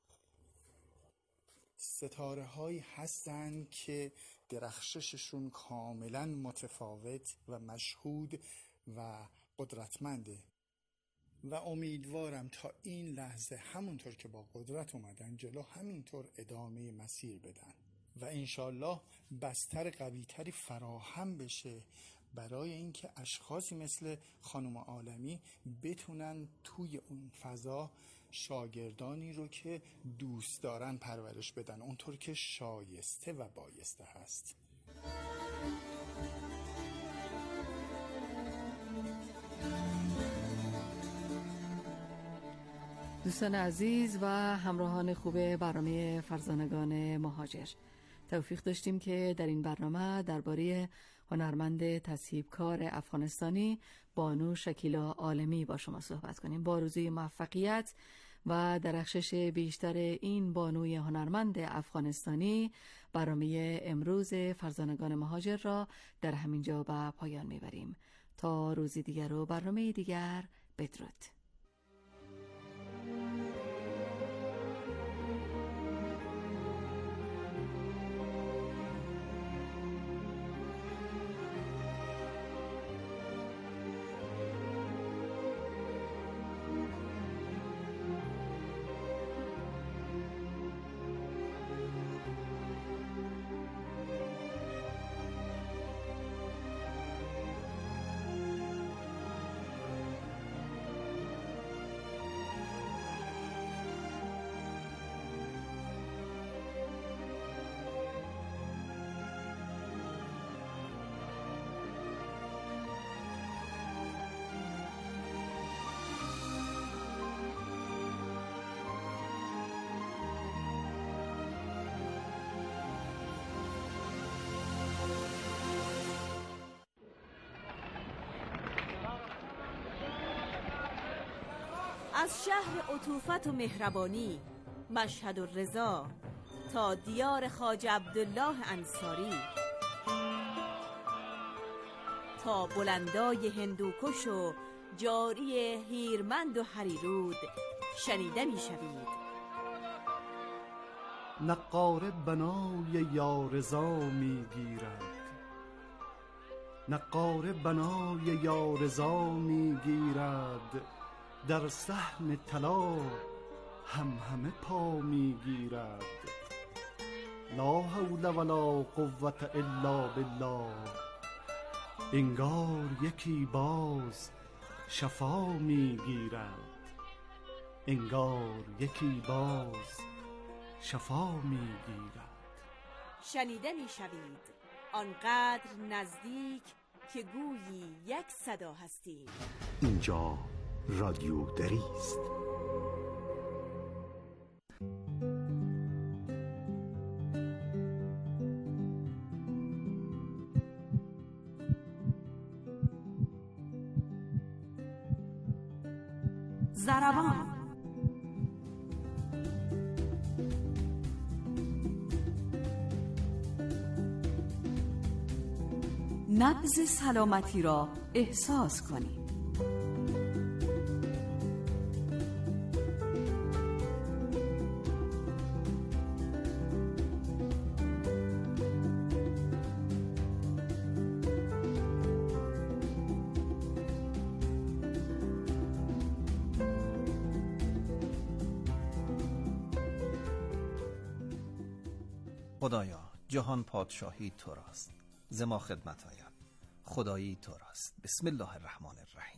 ستاره هایی هستن که درخشششون کاملا متفاوت و مشهود و قدرتمنده و امیدوارم تا این لحظه همونطور که با قدرت اومدن جلو همینطور ادامه مسیر بدن و انشالله بستر قویتری فراهم بشه برای اینکه اشخاصی مثل خانم عالمی بتونن توی اون فضا شاگردانی رو که دوست دارن پرورش بدن اونطور که شایسته و بایسته هست. دوستان عزیز و همراهان خوب برنامه فرزانگان مهاجر، توفیق داشتیم که در این برنامه درباره هنرمند تصحیبکار افغانستانی بانو شکیلا عالمی با شما صحبت کنیم. با آرزوی موفقیت و درخشش بیشتر این بانوی هنرمند افغانستانی، برنامه امروز فرزانگان مهاجر را در همین جا به پایان میبریم. تا روزی دیگر و برنامه دیگر، بدرود. از شهر عطوفت و مهربانی مشهد الرضا تا دیار خواجه عبدالله انصاری، تا بلندای هندوکش و جاری هیرمند و هریرود شنیده می شوید. نقاره بنای یارضا می گیرد، نقاره بنای یارضا می گیرد، در صحن طلا همه پا می گیرد. لا حول ولا قوة الا بالله، انگار یکی باز شفا می گیرد، انگار یکی باز شفا می گیرد. شنیده می شوید آنقدر نزدیک که گویی یک صدا هستید. اینجا رادیو دری است. زربان نبض سلامتی را احساس کنید. خدایا جهان پادشاهی تو راست، ز ما خدمت آید خدایی تو راست. بسم الله الرحمن الرحیم.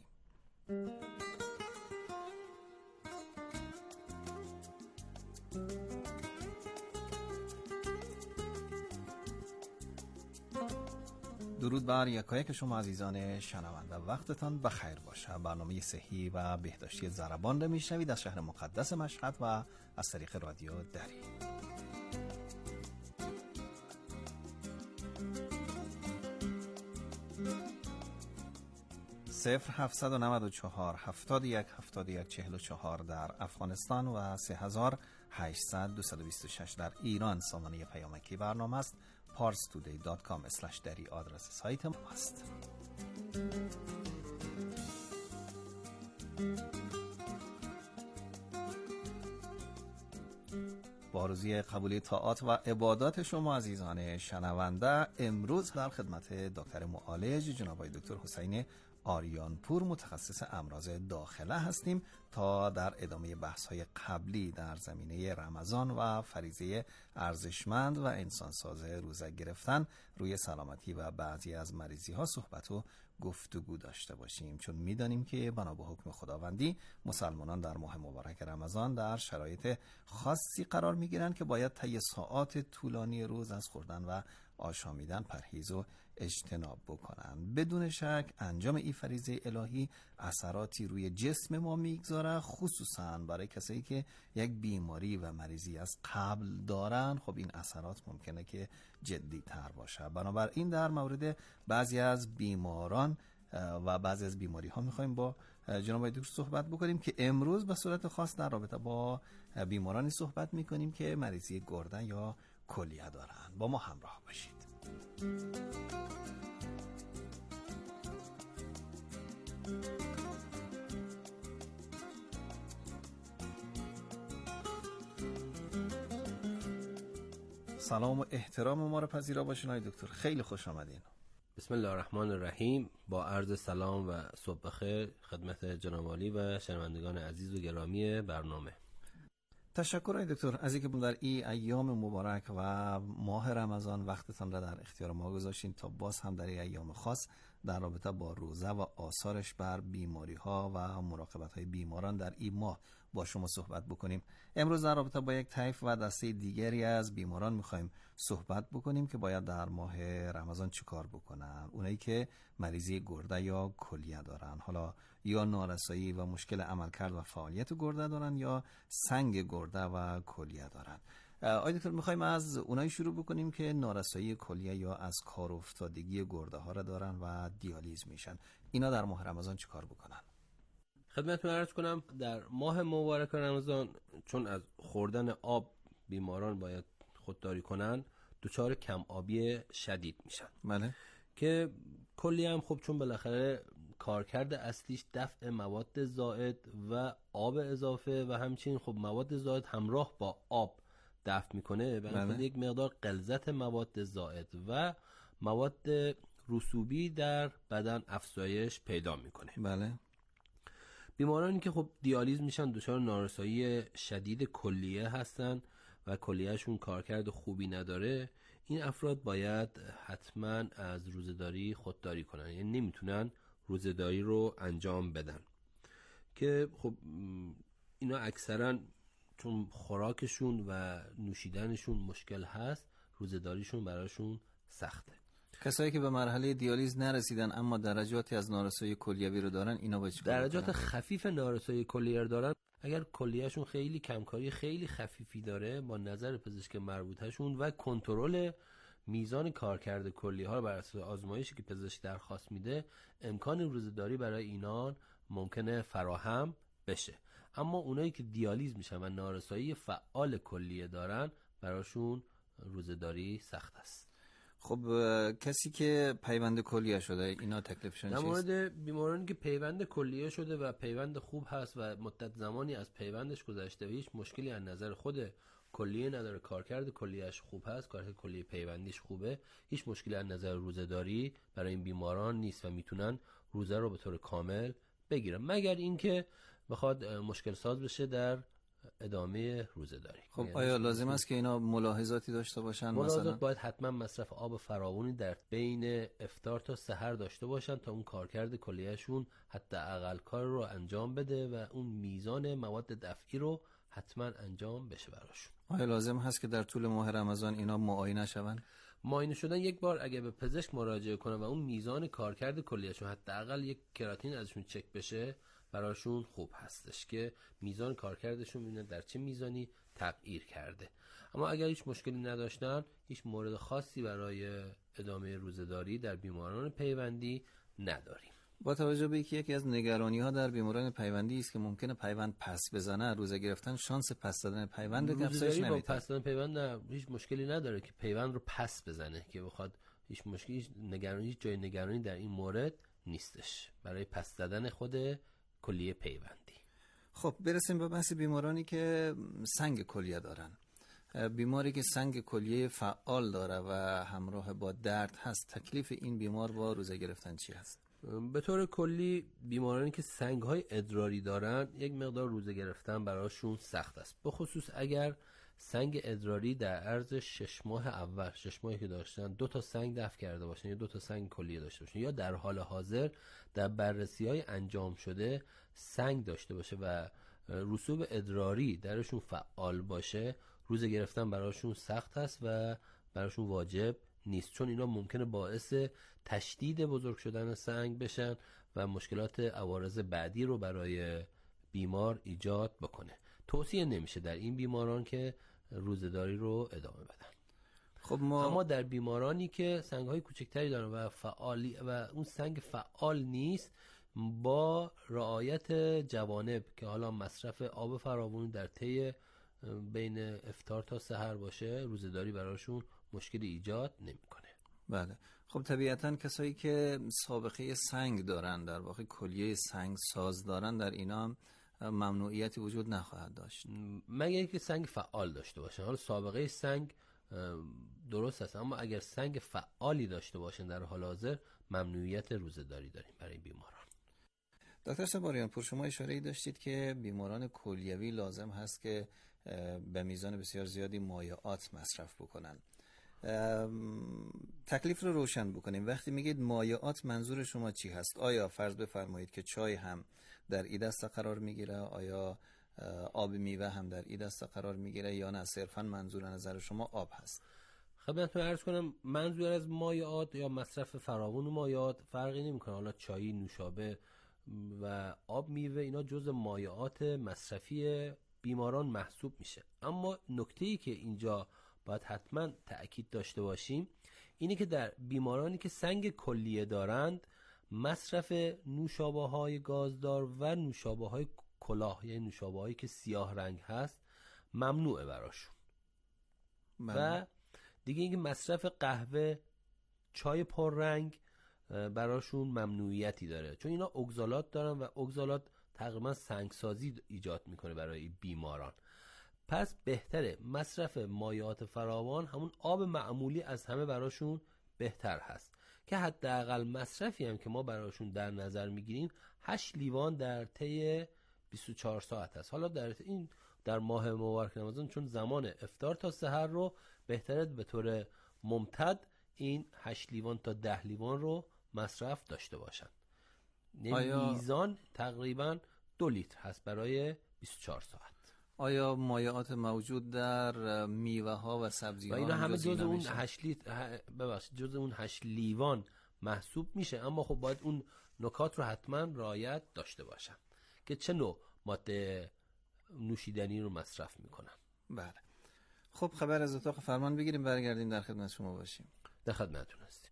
درود بر یکایک شما عزیزان شنونده، وقتتان بخیر باشه. برنامه صحی و بهداشتی زربان را میشنوید از شهر مقدس مشهد و از طریق رادیو دری. 0794 71 71 44 در افغانستان و 3800 226 در ایران سامانه پیامکی برنامه است. parstoday.com/dari آدرس سایت ما است. با آرزوی قبولی طاعات و عبادات شما عزیزان شنونده، امروز در خدمت دکتر معالج جناب آقای دکتر حسین آریانپور متخصص امراض داخله هستیم تا در ادامه بحث‌های قبلی در زمینه رمضان و فریضه ارزشمند و انسانساز روزه گرفتن روی سلامتی و بعضی از مریضی‌ها صحبت و گفتگو داشته باشیم، چون می‌دانیم که بنا به حکم خداوندی مسلمانان در ماه مبارک رمضان در شرایط خاصی قرار می‌گیرند که باید طی ساعات طولانی روز از خوردن و آشامیدن پرهیز و اجتناب بکنن. بدون شک انجام این فریضه الهی اثراتی روی جسم ما میگذاره، خصوصا برای کسایی که یک بیماری و مریضی از قبل دارن. خب این اثرات ممکنه که جدی تر باشه. بنابراین در مورد بعضی از بیماران و بعضی از بیماری ها میخوایم با جناب دکتر صحبت بکنیم که امروز به صورت خاص در رابطه با بیمارانی صحبت میکنیم که مریضی گردن یا کلیه دارن. با ما همراه باشید. سلام و احترام ما رو پذیرا باشین آقای دکتر، خیلی خوش آمدین. بسم الله الرحمن الرحیم. با عرض سلام و صبح بخیر خدمت جناب عالی و شنوندگان عزیز و گرامی برنامه. تشکر آقای دکتر از اینکه در این ایام مبارک و ماه رمضان وقتتان را در اختیار ما گذاشتین تا باز هم در این ایام خاص در رابطه با روزه و آثارش بر بیماری ها و مراقبت های بیماران در این ماه با شما صحبت بکنیم. امروز در رابطه با یک طیف و دسته دیگری از بیماران میخوایم صحبت بکنیم که باید در ماه رمضان چه کار بکنن. اونایی که مریضی گرده یا کلیه دارن، حالا یا نارسایی و مشکل عملکرد و فعالیت گرده دارن یا سنگ گرده و کلیه دارن. آقای دکتر میخوایم از اونایی شروع بکنیم که نارسایی کلیه یا از کار افتادگی گرده ها را دارن و دیالیز میشن. اینا در ماه رمضان چه کار بکنن؟ خدمتتون عرض کنم در ماه مبارک رمضان چون از خوردن آب بیماران باید خودداری کنن، دچار کم آبی شدید میشن. بله. که کلی هم خب چون بالاخره کارکرد اصلیش دفع مواد زائد و آب اضافه و همچنین خب مواد زائد همراه با آب دفع میکنه، بنابراین یک مقدار غلظت مواد زائد و مواد رسوبی در بدن افزایش پیدا میکنه. بله. بیمارانی که خب دیالیز میشن دچار نارسایی شدید کلیه هستن و کلیهشون کارکرد خوبی نداره، این افراد باید حتما از روزه‌داری خودداری کنن، یعنی نمیتونن روزه‌داری رو انجام بدن. که خب اینا اکثرا چون خوراکشون و نوشیدنشون مشکل هست، روزه‌داریشون براشون سخته. کسایی که به مرحله دیالیز نرسیدن اما درجاتی از نارسایی کلیوی رو دارن، اینا باید چیکار کنن؟ درجات خفیف نارسایی کلیه رو دارن، اگر کلیهشون خیلی کمکاری خیلی خفیفی داره، با نظر پزشک مربوطهشون و کنترل میزان کارکرد کلیه ها بر اساس آزمایشی که پزشک درخواست میده، امکان روزه‌داری برای اینان ممکنه فراهم بشه. اما اونایی که دیالیز میشن و نارسایی فعال کلیه دارن، براشون روزه‌داری سخت است. خب کسی که پیوند کلیه شده، اینا تکلیفشون چیست؟ در مورد بیمارانی که پیوند کلیه شده و پیوند خوب هست و مدت زمانی از پیوندش گذشته و هیچ مشکلی از نظر خود کلیه نداره، کارکرد کلیهش خوب هست، کارکرد کلیه پیوندیش خوبه، هیچ مشکلی از نظر روزه‌داری برای این بیماران نیست و میتونن روزه رو به طور کامل بگیرن، مگر اینکه بخواد مشکل ساز بشه در ادامه روزه‌داری. خب آیا لازم است که اینا ملاحظاتی داشته باشن؟ مثلا باید حتما مصرف آب فراوانی در بین افطار تا سحر داشته باشن تا اون کارکرد کلیهشون حتی اقل کار رو انجام بده و اون میزان مواد دفعی رو حتما انجام بشه براشون. آیا لازم هست که در طول ماه رمضان اینا معاینه شون؟ معاینه شدن یک بار اگه به پزشک مراجعه کنن و اون میزان کارکرد کلیهشون حداقل یک کراتین ازشون چک بشه، براشون خوب هستش که میزان کارکردشون ببینن در چه میزانی تغییر کرده. اما اگر هیچ مشکلی نداشتن، هیچ مورد خاصی برای ادامه روزه‌داری در بیماران پیوندی نداریم. با توجه به اینکه یکی از نگرانی‌ها در بیماران پیوندی است که ممکنه پیوند پس بزنه، روزه گرفتن شانس پس دادن پیوند افزایش نمیده. با پس دادن پیوند نه، هیچ مشکلی نداره که پیوند رو پس بزنه، که بخواد هیچ مشکلی، هیچ جای نگرانی در این مورد نیستش برای پس دادن خود کلیه پیوندی. خب برسیم به بحث بیمارانی که سنگ کلیه دارن. بیماری که سنگ کلیه فعال داره و همراه با درد هست، تکلیف این بیمار با روزه گرفتن چی هست؟ به طور کلی بیمارانی که سنگ‌های ادراری دارن، یک مقدار روزه گرفتن براشون سخت است، به خصوص اگر سنگ ادراری در عرض 6 ماه اول، 6 ماهی که داشتن 2 تا سنگ دفع کرده باشن یا 2 تا سنگ کلیه داشته باشن، یا در حال حاضر در بررسی‌های انجام شده سنگ داشته باشه و رسوب ادراری درشون فعال باشه، روزه گرفتن براشون سخت است و براشون واجب نیست، چون اینا ممکنه باعث تشدید بزرگ شدن سنگ بشن و مشکلات عوارض بعدی رو برای بیمار ایجاد بکنه. توصیه نمیشه در این بیماران که روزه‌داری رو ادامه بدن. خب اما در بیمارانی که سنگ‌های کوچکتری دارن و فعالی و اون سنگ فعال نیست، با رعایت جوانب که حالا مصرف آب فراوانی در طی بین افطار تا سحر باشه، روزه‌داری براشون مشکلی ایجاد نمیکنه. بله. خب طبیعتاً کسایی که سابقه سنگ دارن، در واقع کلیه سنگ ساز دارن، در اینا ممنوعیتی وجود نخواهد داشت مگر اینکه سنگ فعال داشته باشن. حالا سابقه سنگ درست است، اما اگر سنگ فعالی داشته باشن در حال حاضر ممنوعیت روزه‌داری داریم برای بیماران. دکتر صاحب آریان پور، شما اشاره‌ای داشتید که بیماران کلیوی لازم هست که به میزان بسیار زیادی مایعات مصرف بکنن. تکلیف رو روشن بکنیم. وقتی میگید مایعات منظور شما چی هست؟ آیا فرض بفرمایید که چای هم در این دسته قرار میگیره؟ آیا آب میوه هم در این دسته قرار میگیره یا نه صرفا منظور نظر شما آب هست؟ خدمتتون عرض کنم منظور از مایعات یا مصرف فراوان مایعات فرقی نمیکنه. حالا چای، نوشابه و آب میوه اینا جزء مایعات مصرفی بیماران محسوب میشه. اما نکته‌ای که اینجا باید حتما تأکید داشته باشیم اینه که در بیمارانی که سنگ کلیه دارند مصرف نوشابه‌های گازدار و نوشابه‌های کلاه، یعنی نوشابه‌هایی که سیاه رنگ هست، ممنوعه براشون. و دیگه اینکه مصرف قهوه، چای پررنگ براشون ممنوعیتی داره، چون اینا اگزالات دارن و اگزالات تقریبا سنگسازی ایجاد میکنه برای بیماران. پس بهتره مصرف مایعات فراوان، همون آب معمولی از همه براشون بهتر هست، که حداقل مصرفی هم که ما براشون در نظر میگیریم 8 لیوان در طی 24 ساعت هست. حالا در ماه مبارک رمضان چون زمان افطار تا سحر رو بهتره به طور ممتد این 8 لیوان تا 10 لیوان رو مصرف داشته باشن. میزان تقریبا 2 لیتر هست برای 24 ساعت. آیا مایعات موجود در میوه ها و سبزی ها و اینا همه جز اون 8 لیتر جز اون 8 لیوان محسوب میشه، اما خب باید اون نکات رو حتما رعایت داشته باشن که چه نوع ماده نوشیدنی رو مصرف میکنن. بله. خب خبر از اتاق فرمان بگیریم، برگردیم در خدمت شما باشیم. در خدمتتون هستیم.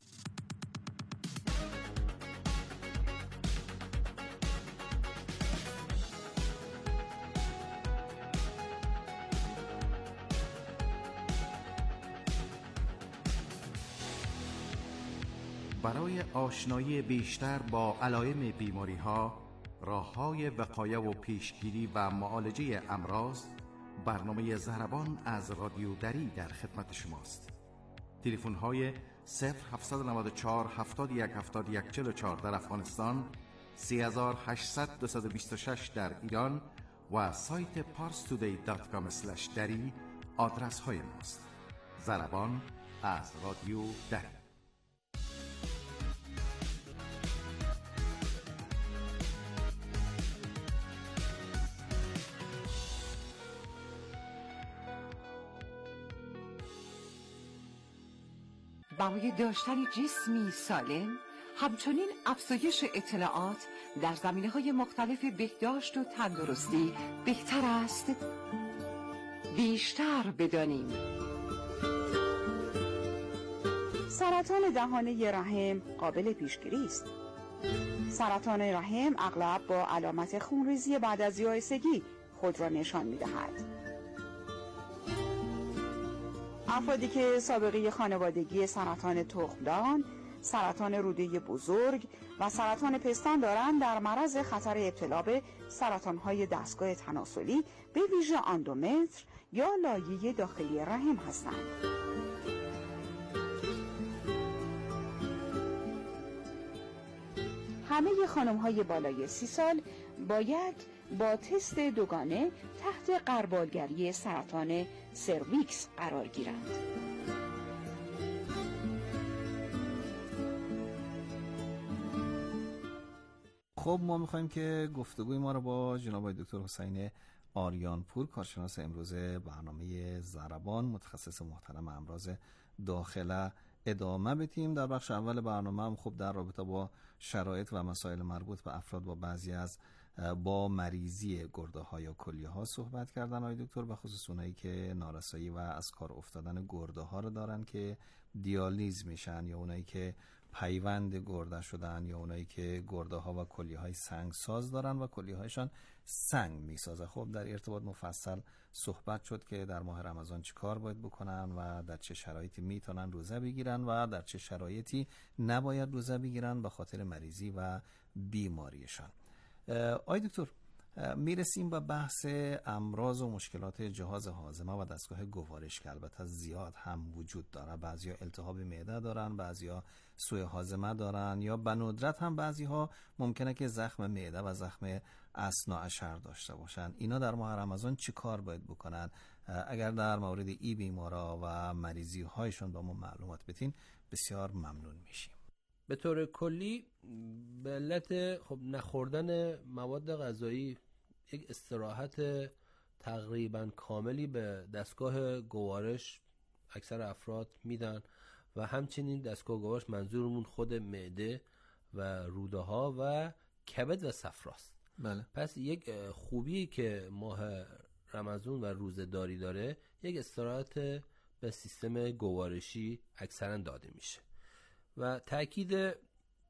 برای آشنایی بیشتر با علائم بیماری‌ها، راه‌های وقایه و پیشگیری و معالجه امراض، برنامه ضربان از رادیو دری در خدمت شماست. تلفن‌های 0794 71 71 44 در افغانستان، 3800 226 در ایران و سایت parstoday.com/dari آدرس‌های ماست. ضربان از رادیو دری. برای داشتن جسمی سالم، همچنین افزایش اطلاعات در زمینه‌های مختلف بهداشت و تندرستی بهتر است بیشتر بدانیم. سرطان دهانه رحم قابل پیشگیری است. سرطان رحم اغلب با علامت خونریزی بعد از یائسگی خود را نشان می‌دهد. افرادی که سابقه خانوادگی سرطان تخمدان، سرطان روده بزرگ و سرطان پستان دارند در معرض خطر ابتلا به سرطان‌های دستگاه تناسلی به ویژه اندومتر یا لایه داخلی رحم هستند. همه خانم‌های بالای 30 سال باید با تست دوگانه تحت غربالگری سرطان سرویکس قرار گیرند. خب ما میخوایم که گفتگوی ما رو با جناب دکتر حسین آریانپور، کارشناس امروز برنامه ضربان، متخصص محترم امراض داخله ادامه بدیم. در بخش اول برنامه هم خب در رابطه با شرایط و مسائل مربوط به افراد با مریضی گرده ها یا کلیه ها صحبت کردن آقای دکتر، به خصوص اونایی که نارسایی و از کار افتادن گرده ها رو دارن که دیالیز میشن، یا اونایی که پیوند گرده شدن، یا اونایی که گرده ها و کلیه های سنگ ساز دارن و کلیه هایشان سنگ میسازه. خب در ارتباط مفصل صحبت شد که در ماه رمضان چی کار باید بکنن و در چه شرایطی میتونن روزه بگیرن و در چه شرایطی نباید روزه بگیرن به خاطر مریضی و بیماریشان. آقای دکتر، میرسیم به بحث امراض و مشکلات جهاز هاضمه و دستگاه گوارش که البته زیاد هم وجود داره. بعضیا التهاب معده دارن، بعضیا سوء هاضمه دارن، یا به ندرت هم بعضیها ممکنه که زخم معده و زخم اثناء داشته باشن. اینا در ماه رمضان چی کار باید بکنن؟ اگر در مورد ای بیمارا و مریضی هایشون با ما معلومات بدین بسیار ممنون میشیم. به طور کلی به علت خب نخوردن مواد غذایی یک استراحت تقریبا کاملی به دستگاه گوارش اکثر افراد میدن و همچنین دستگاه گوارش منظورمون خود معده و روده ها و کبد و صفراست. بله. پس یک خوبی که ماه رمضان و روزه‌داری داره، یک استراحت به سیستم گوارشی اکثرا داده میشه و تأکید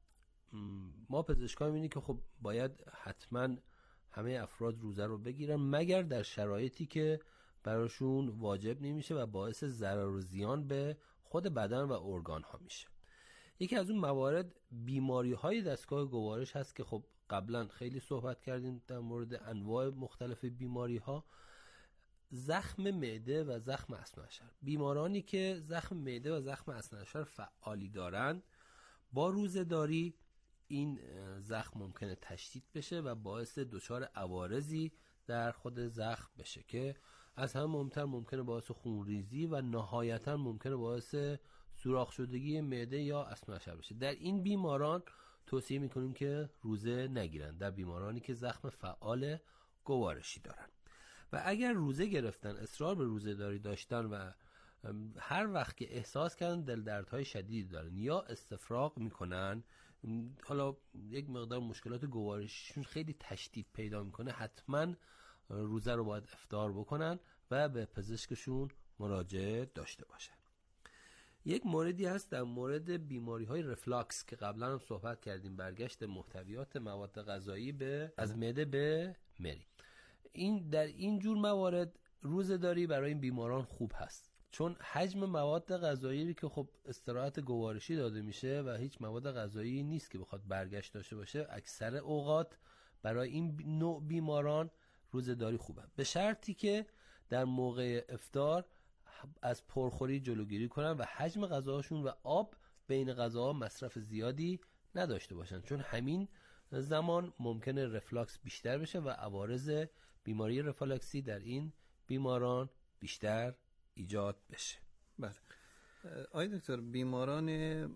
ما پزشکان می‌بینیم که خب باید حتما همه افراد روزه رو بگیرن مگر در شرایطی که براشون واجب نمیشه و باعث ضرر و زیان به خود بدن و ارگان ها میشه. یکی از اون موارد بیماری های دستگاه گوارش هست که خب قبلا خیلی صحبت کردیم در مورد انواع مختلف بیماری ها. زخم معده و زخم اثناعشر، بیمارانی که زخم معده و زخم اثناعشر فعالی دارند با روزه‌داری این زخم ممکنه تشدید بشه و باعث دچار عوارضی در خود زخم بشه که از همه مهمتر ممکنه باعث خونریزی و نهایتاً ممکنه باعث سوراخ شدگی معده یا اثناعشر بشه. در این بیماران توصیه میکنیم که روزه نگیرن، در بیمارانی که زخم فعال گوارشی دارن. و اگر روزه گرفتن، اصرار به روزه داری داشتن و هر وقت که احساس کردن دل دردهای شدید دارن یا استفراغ میکنن، حالا یک مقدار مشکلات گوارششون خیلی تشدید پیدا میکنه، حتما روزه رو باید افطار بکنن و به پزشکشون مراجعه داشته باشن. یک موردی هست در مورد بیماری های رفلاکس که قبلا هم صحبت کردیم، برگشت محتویات مواد غذایی از معده به مری. در این جور موارد روزه‌داری برای این بیماران خوب هست، چون حجم مواد غذایی که خب استراحت گوارشی داده میشه و هیچ مواد غذایی نیست که بخواد برگشت داشته باشه، اکثر اوقات برای این نوع بیماران روزه‌داری خوبه، به شرطی که در موقع افطار از پرخوری جلوگیری کنن و حجم غذاهاشون و آب بین غذاها مصرف زیادی نداشته باشن، چون همین زمان ممکنه رفلاکس بیشتر بشه و عوارض بیماری رفلاکسی در این بیماران بیشتر ایجاد بشه. بله. آقای دکتر، بیماران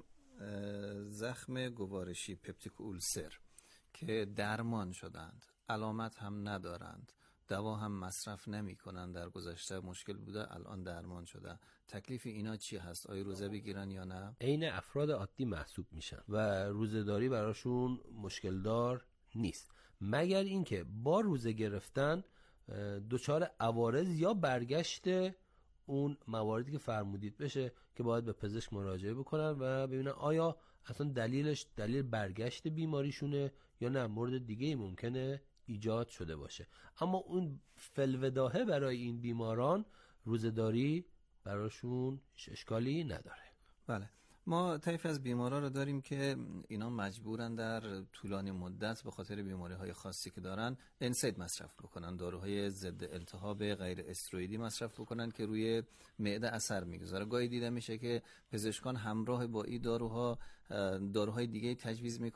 زخم گوارشی پپتیک اولسر که درمان شدند، علامت هم ندارند، دوا هم مصرف نمی کنند، در گذشته مشکل بوده الان درمان شده، تکلیف اینا چی هست؟ آیا روزه بگیرن یا نه؟ عین افراد عادی محسوب میشن و روزه‌داری براشون مشکل دار نیست، مگر اینکه با روزه گرفتن دچار عوارض یا برگشت اون مواردی که فرمودید بشه که باید به پزشک مراجعه بکنن و ببینن آیا اصلا دلیل برگشت بیماریشونه یا نه مورد دیگه ممکنه ایجاد شده باشه. اما اون فلوداهه برای این بیماران روزه‌داری براشون اشکالی نداره. بله. ما طیف از بیمارا رو داریم که اینا مجبورن در طولانی مدت به خاطر بیماری‌های خاصی که دارن انسید مصرف بکنن، داروهای ضد التهاب غیر استروئیدی مصرف بکنن که روی معده اثر میگذاره. گاهی دیده میشه که پزشکان همراه با این داروهای دیگه تجویز